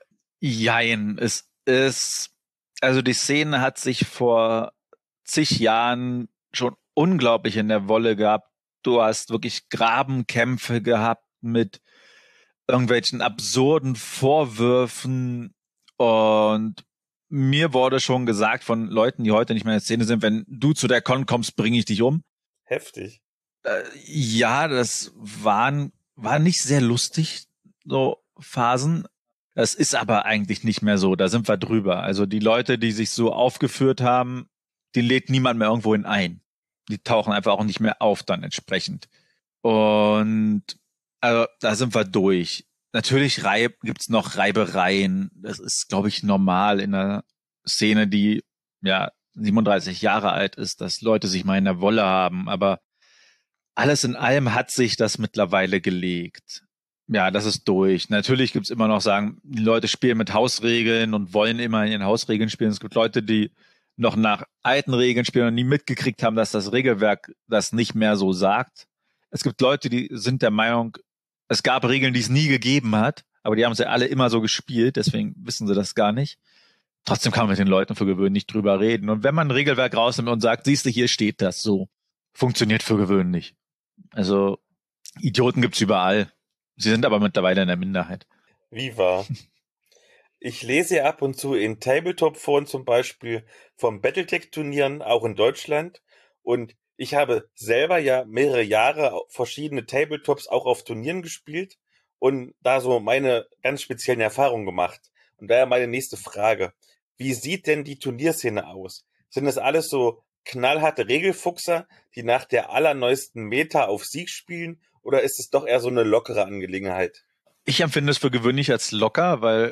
Jein, es ist, also die Szene hat sich vor zig Jahren schon unglaublich in der Wolle gehabt. Du hast wirklich Grabenkämpfe gehabt mit irgendwelchen absurden Vorwürfen und mir wurde schon gesagt von Leuten, die heute nicht mehr in der Szene sind, wenn du zu der Con kommst, bringe ich dich um. Heftig. Äh, ja, das waren, war nicht sehr lustig, so Phasen. Das ist aber eigentlich nicht mehr so, da sind wir drüber. Also die Leute, die sich so aufgeführt haben, die lädt niemand mehr irgendwohin ein. Die tauchen einfach auch nicht mehr auf dann entsprechend. Und also da sind wir durch. Natürlich reib, gibt's noch Reibereien. Das ist, glaube ich, normal in einer Szene, die ja siebenunddreißig Jahre alt ist, dass Leute sich mal in der Wolle haben. Aber alles in allem hat sich das mittlerweile gelegt. Ja, das ist durch. Natürlich gibt's immer noch sagen, die Leute spielen mit Hausregeln und wollen immer in ihren Hausregeln spielen. Es gibt Leute, die noch nach alten Regeln spielen und nie mitgekriegt haben, dass das Regelwerk das nicht mehr so sagt. Es gibt Leute, die sind der Meinung, es gab Regeln, die es nie gegeben hat, aber die haben sie alle immer so gespielt, deswegen wissen sie das gar nicht. Trotzdem kann man mit den Leuten für gewöhnlich drüber reden. Und wenn man ein Regelwerk rausnimmt und sagt, siehst du, hier steht das so, funktioniert für gewöhnlich. Also Idioten gibt's überall. Sie sind aber mittlerweile in der Minderheit. Wie wahr? Ich lese ja ab und zu in Tabletop-Foren zum Beispiel von Battletech-Turnieren, auch in Deutschland. Und ich habe selber ja mehrere Jahre verschiedene Tabletops auch auf Turnieren gespielt und da so meine ganz speziellen Erfahrungen gemacht. Und daher meine nächste Frage. Wie sieht denn die Turnierszene aus? Sind das alles so knallharte Regelfuchser, die nach der allerneuesten Meta auf Sieg spielen? Oder ist es doch eher so eine lockere Angelegenheit? Ich empfinde es für gewöhnlich als locker, weil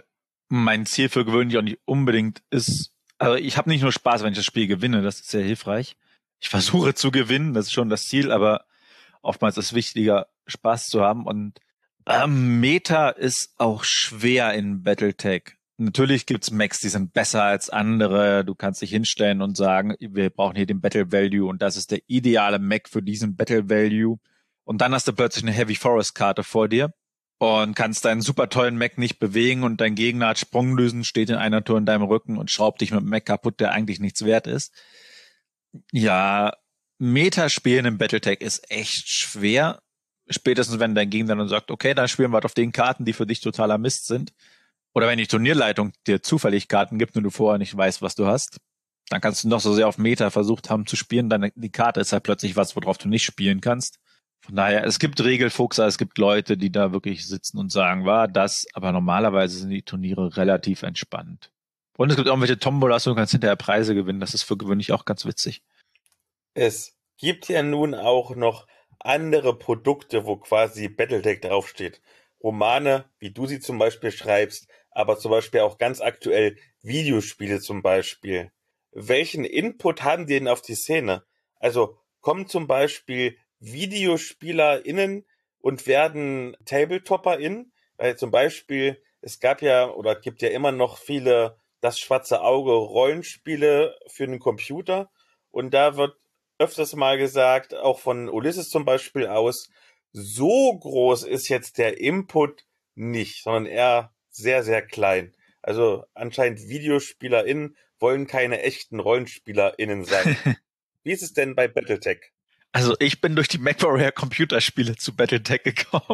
mein Ziel für gewöhnlich auch nicht unbedingt ist, also ich habe nicht nur Spaß, wenn ich das Spiel gewinne, das ist sehr hilfreich. Ich versuche zu gewinnen, das ist schon das Ziel, aber oftmals ist es wichtiger, Spaß zu haben. Und ähm, Meta ist auch schwer in Battletech. Natürlich gibt's Mechs, die sind besser als andere. Du kannst dich hinstellen und sagen, wir brauchen hier den Battle Value und das ist der ideale Mech für diesen Battle Value. Und dann hast du plötzlich eine Heavy Forest Karte vor dir und kannst deinen super tollen Mech nicht bewegen und dein Gegner hat Sprungdüsen, steht in einer Tour in deinem Rücken und schraubt dich mit dem Mech kaputt, der eigentlich nichts wert ist. Ja, Meta-Spielen im Battletech ist echt schwer. Spätestens, wenn dein Gegner dann sagt, okay, dann spielen wir halt auf den Karten, die für dich totaler Mist sind. Oder wenn die Turnierleitung dir zufällig Karten gibt und du vorher nicht weißt, was du hast, dann kannst du noch so sehr auf Meta versucht haben zu spielen, dann die Karte ist halt plötzlich was, worauf du nicht spielen kannst. Von daher, es gibt Regelfuchser, es gibt Leute, die da wirklich sitzen und sagen, war das, aber normalerweise sind die Turniere relativ entspannt. Und es gibt auch welche Tombolas, du kannst hinterher Preise gewinnen, das ist für gewöhnlich auch ganz witzig. Es gibt ja nun auch noch andere Produkte, wo quasi Battletech draufsteht. Romane, wie du sie zum Beispiel schreibst, aber zum Beispiel auch ganz aktuell Videospiele zum Beispiel. Welchen Input haben die denn auf die Szene? Also kommen zum Beispiel VideospielerInnen und werden TabletopperInnen? Weil zum Beispiel, es gab ja oder gibt ja immer noch viele Das schwarze Auge Rollenspiele für den Computer und da wird öfters mal gesagt, auch von Ulysses zum Beispiel aus, so groß ist jetzt der Input nicht, sondern eher sehr, sehr klein. Also anscheinend VideospielerInnen wollen keine echten RollenspielerInnen sein. Wie ist es denn bei Battletech? Also ich bin durch die MechWarrior Computerspiele zu Battletech gekommen.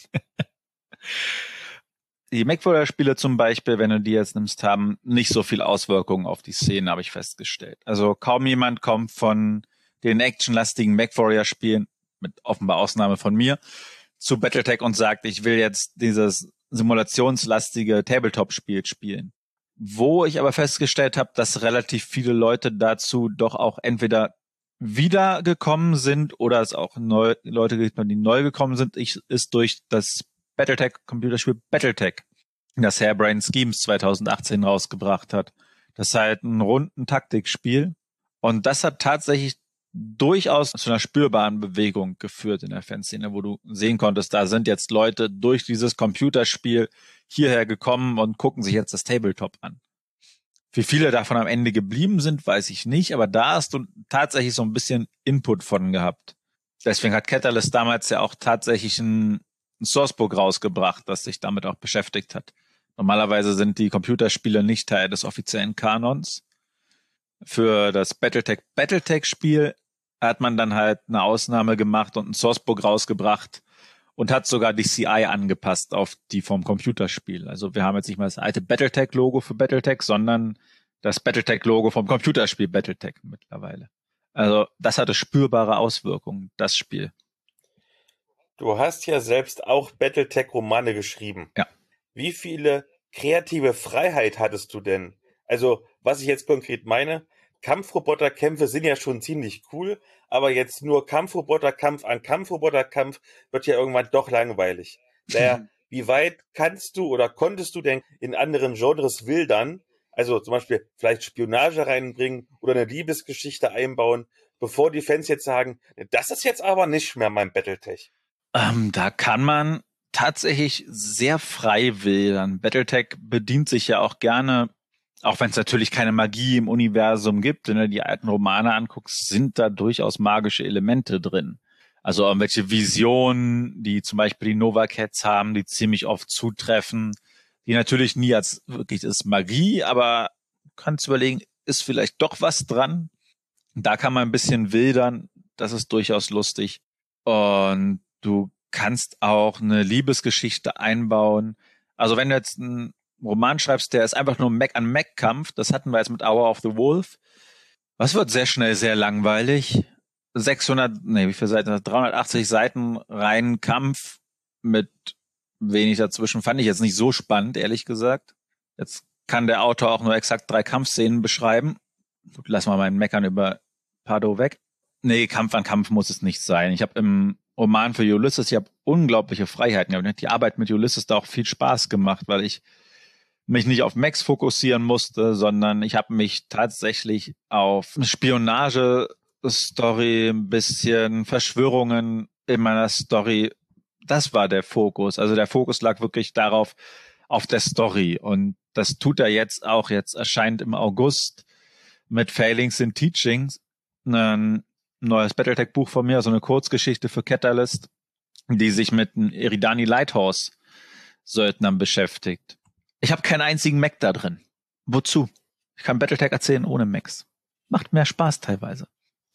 Die MechWarrior-Spiele zum Beispiel, wenn du die jetzt nimmst, haben nicht so viel Auswirkungen auf die Szene, habe ich festgestellt. Also kaum jemand kommt von den actionlastigen MechWarrior-Spielen, mit offenbar Ausnahme von mir, zu Battletech und sagt, ich will jetzt dieses simulationslastige Tabletop-Spiel spielen. Wo ich aber festgestellt habe, dass relativ viele Leute dazu doch auch entweder wiedergekommen sind oder es auch neu, Leute gibt, die neu gekommen sind, ich, ist durch das Battletech-Computerspiel Battletech, das Harebrained Schemes zwanzig achtzehn rausgebracht hat. Das ist halt ein runden Taktikspiel und das hat tatsächlich durchaus zu einer spürbaren Bewegung geführt in der Fanszene, wo du sehen konntest, da sind jetzt Leute durch dieses Computerspiel hierher gekommen und gucken sich jetzt das Tabletop an. Wie viele davon am Ende geblieben sind, weiß ich nicht, aber da hast du tatsächlich so ein bisschen Input von gehabt. Deswegen hat Catalyst damals ja auch tatsächlich ein, ein Sourcebook rausgebracht, das sich damit auch beschäftigt hat. Normalerweise sind die Computerspiele nicht Teil des offiziellen Kanons. Für das Battletech Battletech-Spiel hat man dann halt eine Ausnahme gemacht und ein Sourcebook rausgebracht und hat sogar die C I angepasst auf die vom Computerspiel. Also wir haben jetzt nicht mal das alte Battletech-Logo für Battletech, sondern das Battletech-Logo vom Computerspiel Battletech mittlerweile. Also das hatte spürbare Auswirkungen, das Spiel. Du hast ja selbst auch Battletech-Romane geschrieben. Ja. Wie viele kreative Freiheit hattest du denn? Also, was ich jetzt konkret meine, Kampfroboterkämpfe sind ja schon ziemlich cool, aber jetzt nur Kampfroboterkampf an Kampfroboterkampf wird ja irgendwann doch langweilig. Daher, wie weit kannst du oder konntest du denn in anderen Genres wildern, also zum Beispiel vielleicht Spionage reinbringen oder eine Liebesgeschichte einbauen, bevor die Fans jetzt sagen, das ist jetzt aber nicht mehr mein Battletech? Ähm, da kann man tatsächlich sehr frei wildern. Battletech bedient sich ja auch gerne, auch wenn es natürlich keine Magie im Universum gibt, wenn du die alten Romane anguckst, sind da durchaus magische Elemente drin. Also irgendwelche Visionen, die zum Beispiel die Nova Cats haben, die ziemlich oft zutreffen, die natürlich nie als wirklich ist Magie, aber du kannst überlegen, ist vielleicht doch was dran. Da kann man ein bisschen wildern, das ist durchaus lustig. Und du kannst auch eine Liebesgeschichte einbauen. Also wenn du jetzt einen Roman schreibst, der ist einfach nur Mech an Mech-Kampf, das hatten wir jetzt mit Hour of the Wolf. Was wird sehr schnell sehr langweilig. sechshundert, nee, wie viele Seiten? dreihundertachtzig Seiten rein Kampf mit wenig dazwischen. Fand ich jetzt nicht so spannend, ehrlich gesagt. Jetzt kann der Autor auch nur exakt drei Kampfszenen beschreiben. Lass mal meinen Meckern über Pardo weg. Nee, Kampf an Kampf muss es nicht sein. Ich habe im Roman für Ulysses, ich habe unglaubliche Freiheiten gehabt. Die Arbeit mit Ulysses da auch viel Spaß gemacht, weil ich mich nicht auf Macs fokussieren musste, sondern ich habe mich tatsächlich auf eine Spionage-Story, ein bisschen Verschwörungen in meiner Story. Das war der Fokus. Also der Fokus lag wirklich darauf, auf der Story. Und das tut er jetzt auch. Jetzt erscheint im August mit Failings in Teachings ein neues Battletech-Buch von mir, also eine Kurzgeschichte für Catalyst, die sich mit einem Eridani Lighthouse-Söldnern beschäftigt. Ich habe keinen einzigen Mac da drin. Wozu? Ich kann Battletech erzählen ohne Macs. Macht mehr Spaß teilweise.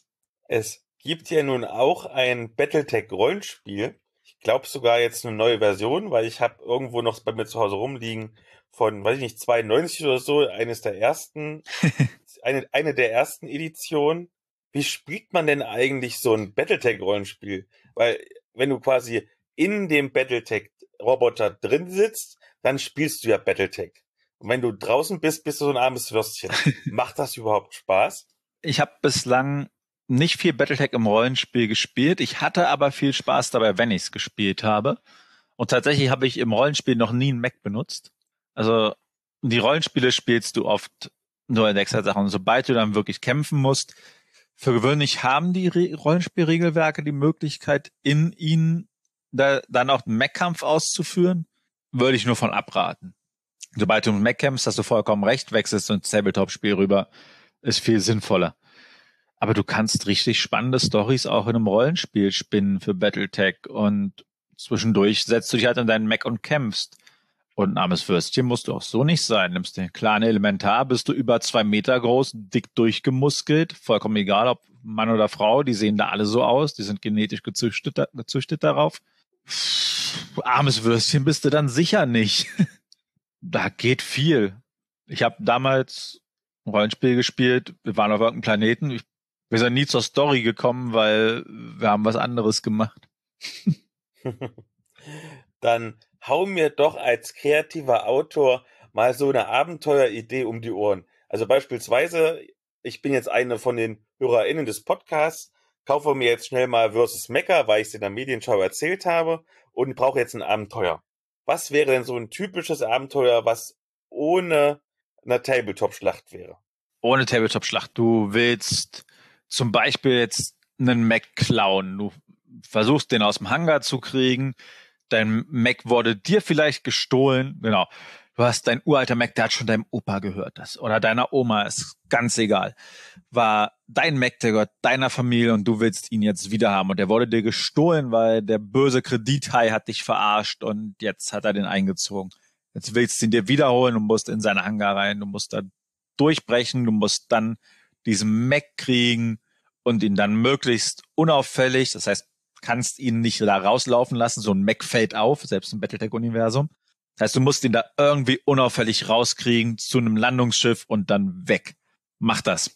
Es gibt ja nun auch ein Battletech-Rollenspiel. Ich glaube sogar jetzt eine neue Version, weil ich habe irgendwo noch bei mir zu Hause rumliegen von, weiß ich nicht, zweiundneunzig oder so, eines der ersten, eine, eine der ersten Editionen. Wie spielt man denn eigentlich so ein Battletech-Rollenspiel? Weil wenn du quasi in dem Battletech-Roboter drin sitzt, dann spielst du ja Battletech. Und wenn du draußen bist, bist du so ein armes Würstchen. Macht das überhaupt Spaß? Ich habe bislang nicht viel Battletech im Rollenspiel gespielt. Ich hatte aber viel Spaß dabei, wenn ich es gespielt habe. Und tatsächlich habe ich im Rollenspiel noch nie einen Mac benutzt. Also die Rollenspiele spielst du oft nur in Excel-Sachen. Und sobald du dann wirklich kämpfen musst, für gewöhnlich haben die Re- Rollenspielregelwerke die Möglichkeit, in ihnen da, dann auch einen Mac-Kampf auszuführen, würde ich nur von abraten. Sobald du mit Mac kämpfst, hast du vollkommen recht, wechselst du ins Tabletop-Spiel rüber, ist viel sinnvoller. Aber du kannst richtig spannende Storys auch in einem Rollenspiel spinnen für Battletech und zwischendurch setzt du dich halt in deinen Mac und kämpfst. Und ein armes Würstchen musst du auch so nicht sein. Nimmst den kleinen Elementar, bist du über zwei Meter groß, dick durchgemuskelt, vollkommen egal, ob Mann oder Frau, die sehen da alle so aus, die sind genetisch gezüchtet, gezüchtet darauf. Pff, armes Würstchen bist du dann sicher nicht. Da geht viel. Ich habe damals ein Rollenspiel gespielt, wir waren auf irgendeinem Planeten, ich, wir sind nie zur Story gekommen, weil wir haben was anderes gemacht. Dann hau mir doch als kreativer Autor mal so eine Abenteueridee um die Ohren. Also beispielsweise, ich bin jetzt eine von den HörerInnen des Podcasts, kaufe mir jetzt schnell mal Versus Mecha, weil ich es in der Medienschau erzählt habe und brauche jetzt ein Abenteuer. Was wäre denn so ein typisches Abenteuer, was ohne eine Tabletop-Schlacht wäre? Ohne Tabletop-Schlacht. Du willst zum Beispiel jetzt einen Mac klauen. Du versuchst, den aus dem Hangar zu kriegen. Dein Mac wurde dir vielleicht gestohlen. Genau. Du hast dein uralter Mac, der hat schon deinem Opa gehört. Das, oder deiner Oma, ist ganz egal. War dein Mac, der gehört deiner Familie und du willst ihn jetzt wieder haben. Und der wurde dir gestohlen, weil der böse Kredithai hat dich verarscht und jetzt hat er den eingezogen. Jetzt willst du ihn dir wiederholen und musst in seine Hangar rein. Du musst da durchbrechen. Du musst dann diesen Mac kriegen und ihn dann möglichst unauffällig, das heißt, kannst ihn nicht da rauslaufen lassen, so ein Mac fällt auf, selbst im Battletech-Universum. Das heißt, du musst ihn da irgendwie unauffällig rauskriegen zu einem Landungsschiff und dann weg. Mach das.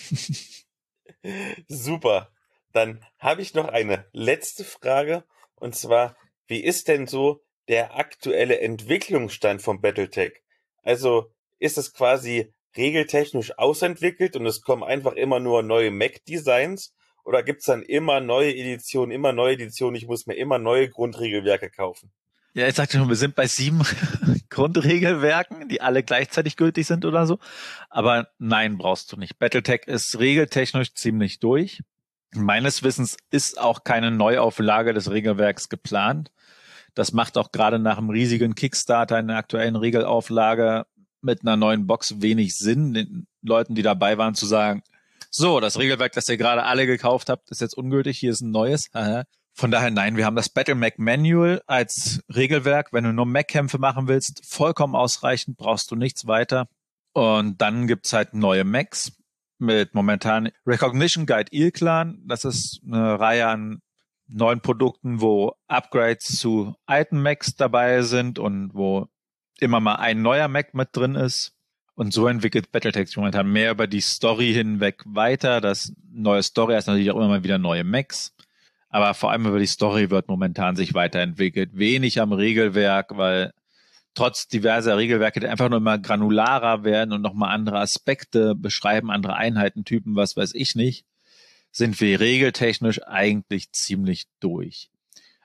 Super. Dann habe ich noch eine letzte Frage, und zwar, wie ist denn so der aktuelle Entwicklungsstand von Battletech? Also ist es quasi regeltechnisch ausentwickelt und es kommen einfach immer nur neue Mac-Designs? Oder gibt's dann immer neue Editionen, immer neue Editionen, ich muss mir immer neue Grundregelwerke kaufen? Ja, ich sagte schon, wir sind bei sieben Grundregelwerken, die alle gleichzeitig gültig sind oder so. Aber nein, brauchst du nicht. Battletech ist regeltechnisch ziemlich durch. Meines Wissens ist auch keine Neuauflage des Regelwerks geplant. Das macht auch gerade nach einem riesigen Kickstarter in der aktuellen Regelauflage mit einer neuen Box wenig Sinn, den Leuten, die dabei waren, zu sagen, so, das Regelwerk, das ihr gerade alle gekauft habt, ist jetzt ungültig, hier ist ein neues. Von daher nein, wir haben das Battle Mac Manual als Regelwerk. Wenn du nur Mac-Kämpfe machen willst, vollkommen ausreichend, brauchst du nichts weiter. Und dann gibt's halt neue Macs mit momentan Recognition Guide Il-Clan. Das ist eine Reihe an neuen Produkten, wo Upgrades zu alten Macs dabei sind und wo immer mal ein neuer Mac mit drin ist. Und so entwickelt Battletech momentan mehr über die Story hinweg weiter. Das neue Story heißt natürlich auch immer mal wieder neue Macs. Aber vor allem über die Story wird momentan sich weiterentwickelt. Wenig am Regelwerk, weil trotz diverser Regelwerke, die einfach nur immer granularer werden und nochmal andere Aspekte beschreiben, andere Einheitentypen, was weiß ich nicht, sind wir regeltechnisch eigentlich ziemlich durch.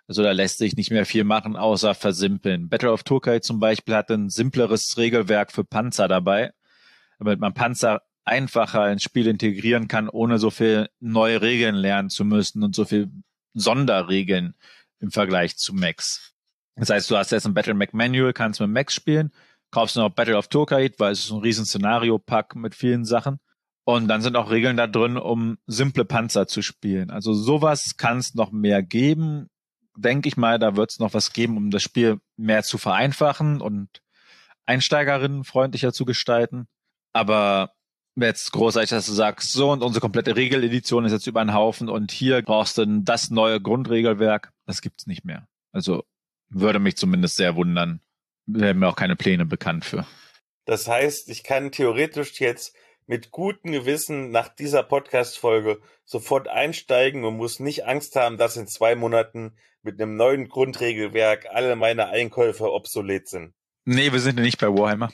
Also da lässt sich nicht mehr viel machen, außer versimpeln. Battle of Tokai zum Beispiel hat ein simpleres Regelwerk für Panzer dabei, damit man Panzer einfacher ins Spiel integrieren kann, ohne so viel neue Regeln lernen zu müssen und so viel Sonderregeln im Vergleich zu Mechs. Das heißt, du hast jetzt ein Battle Mech Manual, kannst mit Mechs spielen, kaufst noch Battle of Tokai, weil es ist ein riesen Szenario-Pack mit vielen Sachen. Und dann sind auch Regeln da drin, um simple Panzer zu spielen. Also sowas kann es noch mehr geben. Denke ich mal, da wird es noch was geben, um das Spiel mehr zu vereinfachen und einsteigerinnenfreundlicher zu gestalten. Aber jetzt großartig, dass du sagst, so und unsere komplette Regeledition ist jetzt über einen Haufen und hier brauchst du das neue Grundregelwerk, das gibt's nicht mehr. Also würde mich zumindest sehr wundern. Wären mir auch keine Pläne bekannt für. Das heißt, ich kann theoretisch jetzt mit gutem Gewissen nach dieser Podcast-Folge sofort einsteigen und muss nicht Angst haben, dass in zwei Monaten mit einem neuen Grundregelwerk alle meine Einkäufe obsolet sind. Nee, wir sind ja nicht bei Warhammer.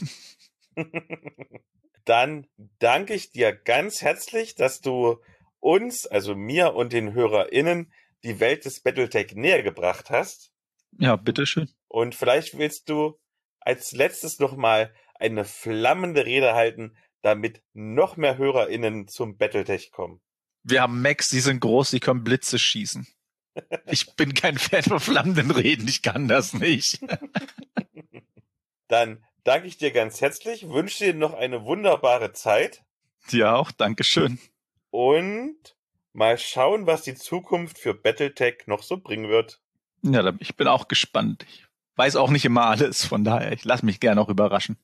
Dann danke ich dir ganz herzlich, dass du uns, also mir und den HörerInnen, die Welt des Battletech näher gebracht hast. Ja, bitteschön. Und vielleicht willst du als letztes nochmal eine flammende Rede halten, damit noch mehr HörerInnen zum Battletech kommen. Wir haben Mechs, die sind groß, die können Blitze schießen. Ich bin kein Fan von flammenden Reden, ich kann das nicht. Dann danke ich dir ganz herzlich, wünsche dir noch eine wunderbare Zeit. Dir auch, Dankeschön. Und mal schauen, was die Zukunft für Battletech noch so bringen wird. Ja, ich bin auch gespannt. Ich weiß auch nicht immer alles, von daher, ich lasse mich gerne auch überraschen.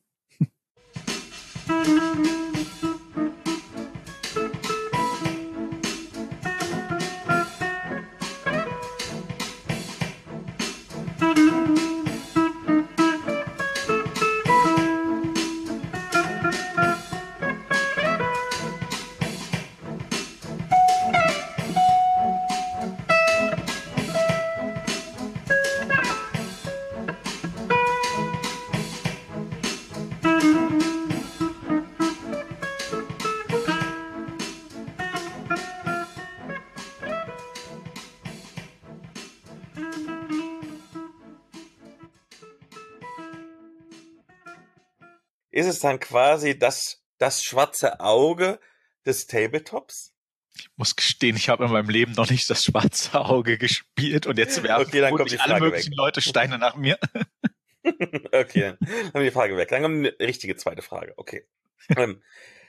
Ist es dann quasi das, das schwarze Auge des Tabletops? Ich muss gestehen, ich habe in meinem Leben noch nicht das schwarze Auge gespielt und jetzt werfen okay, dann kommt die Frage alle möglichen weg. Leute Steine nach mir. Okay, dann haben wir die Frage weg. Dann kommt eine richtige zweite Frage. Okay.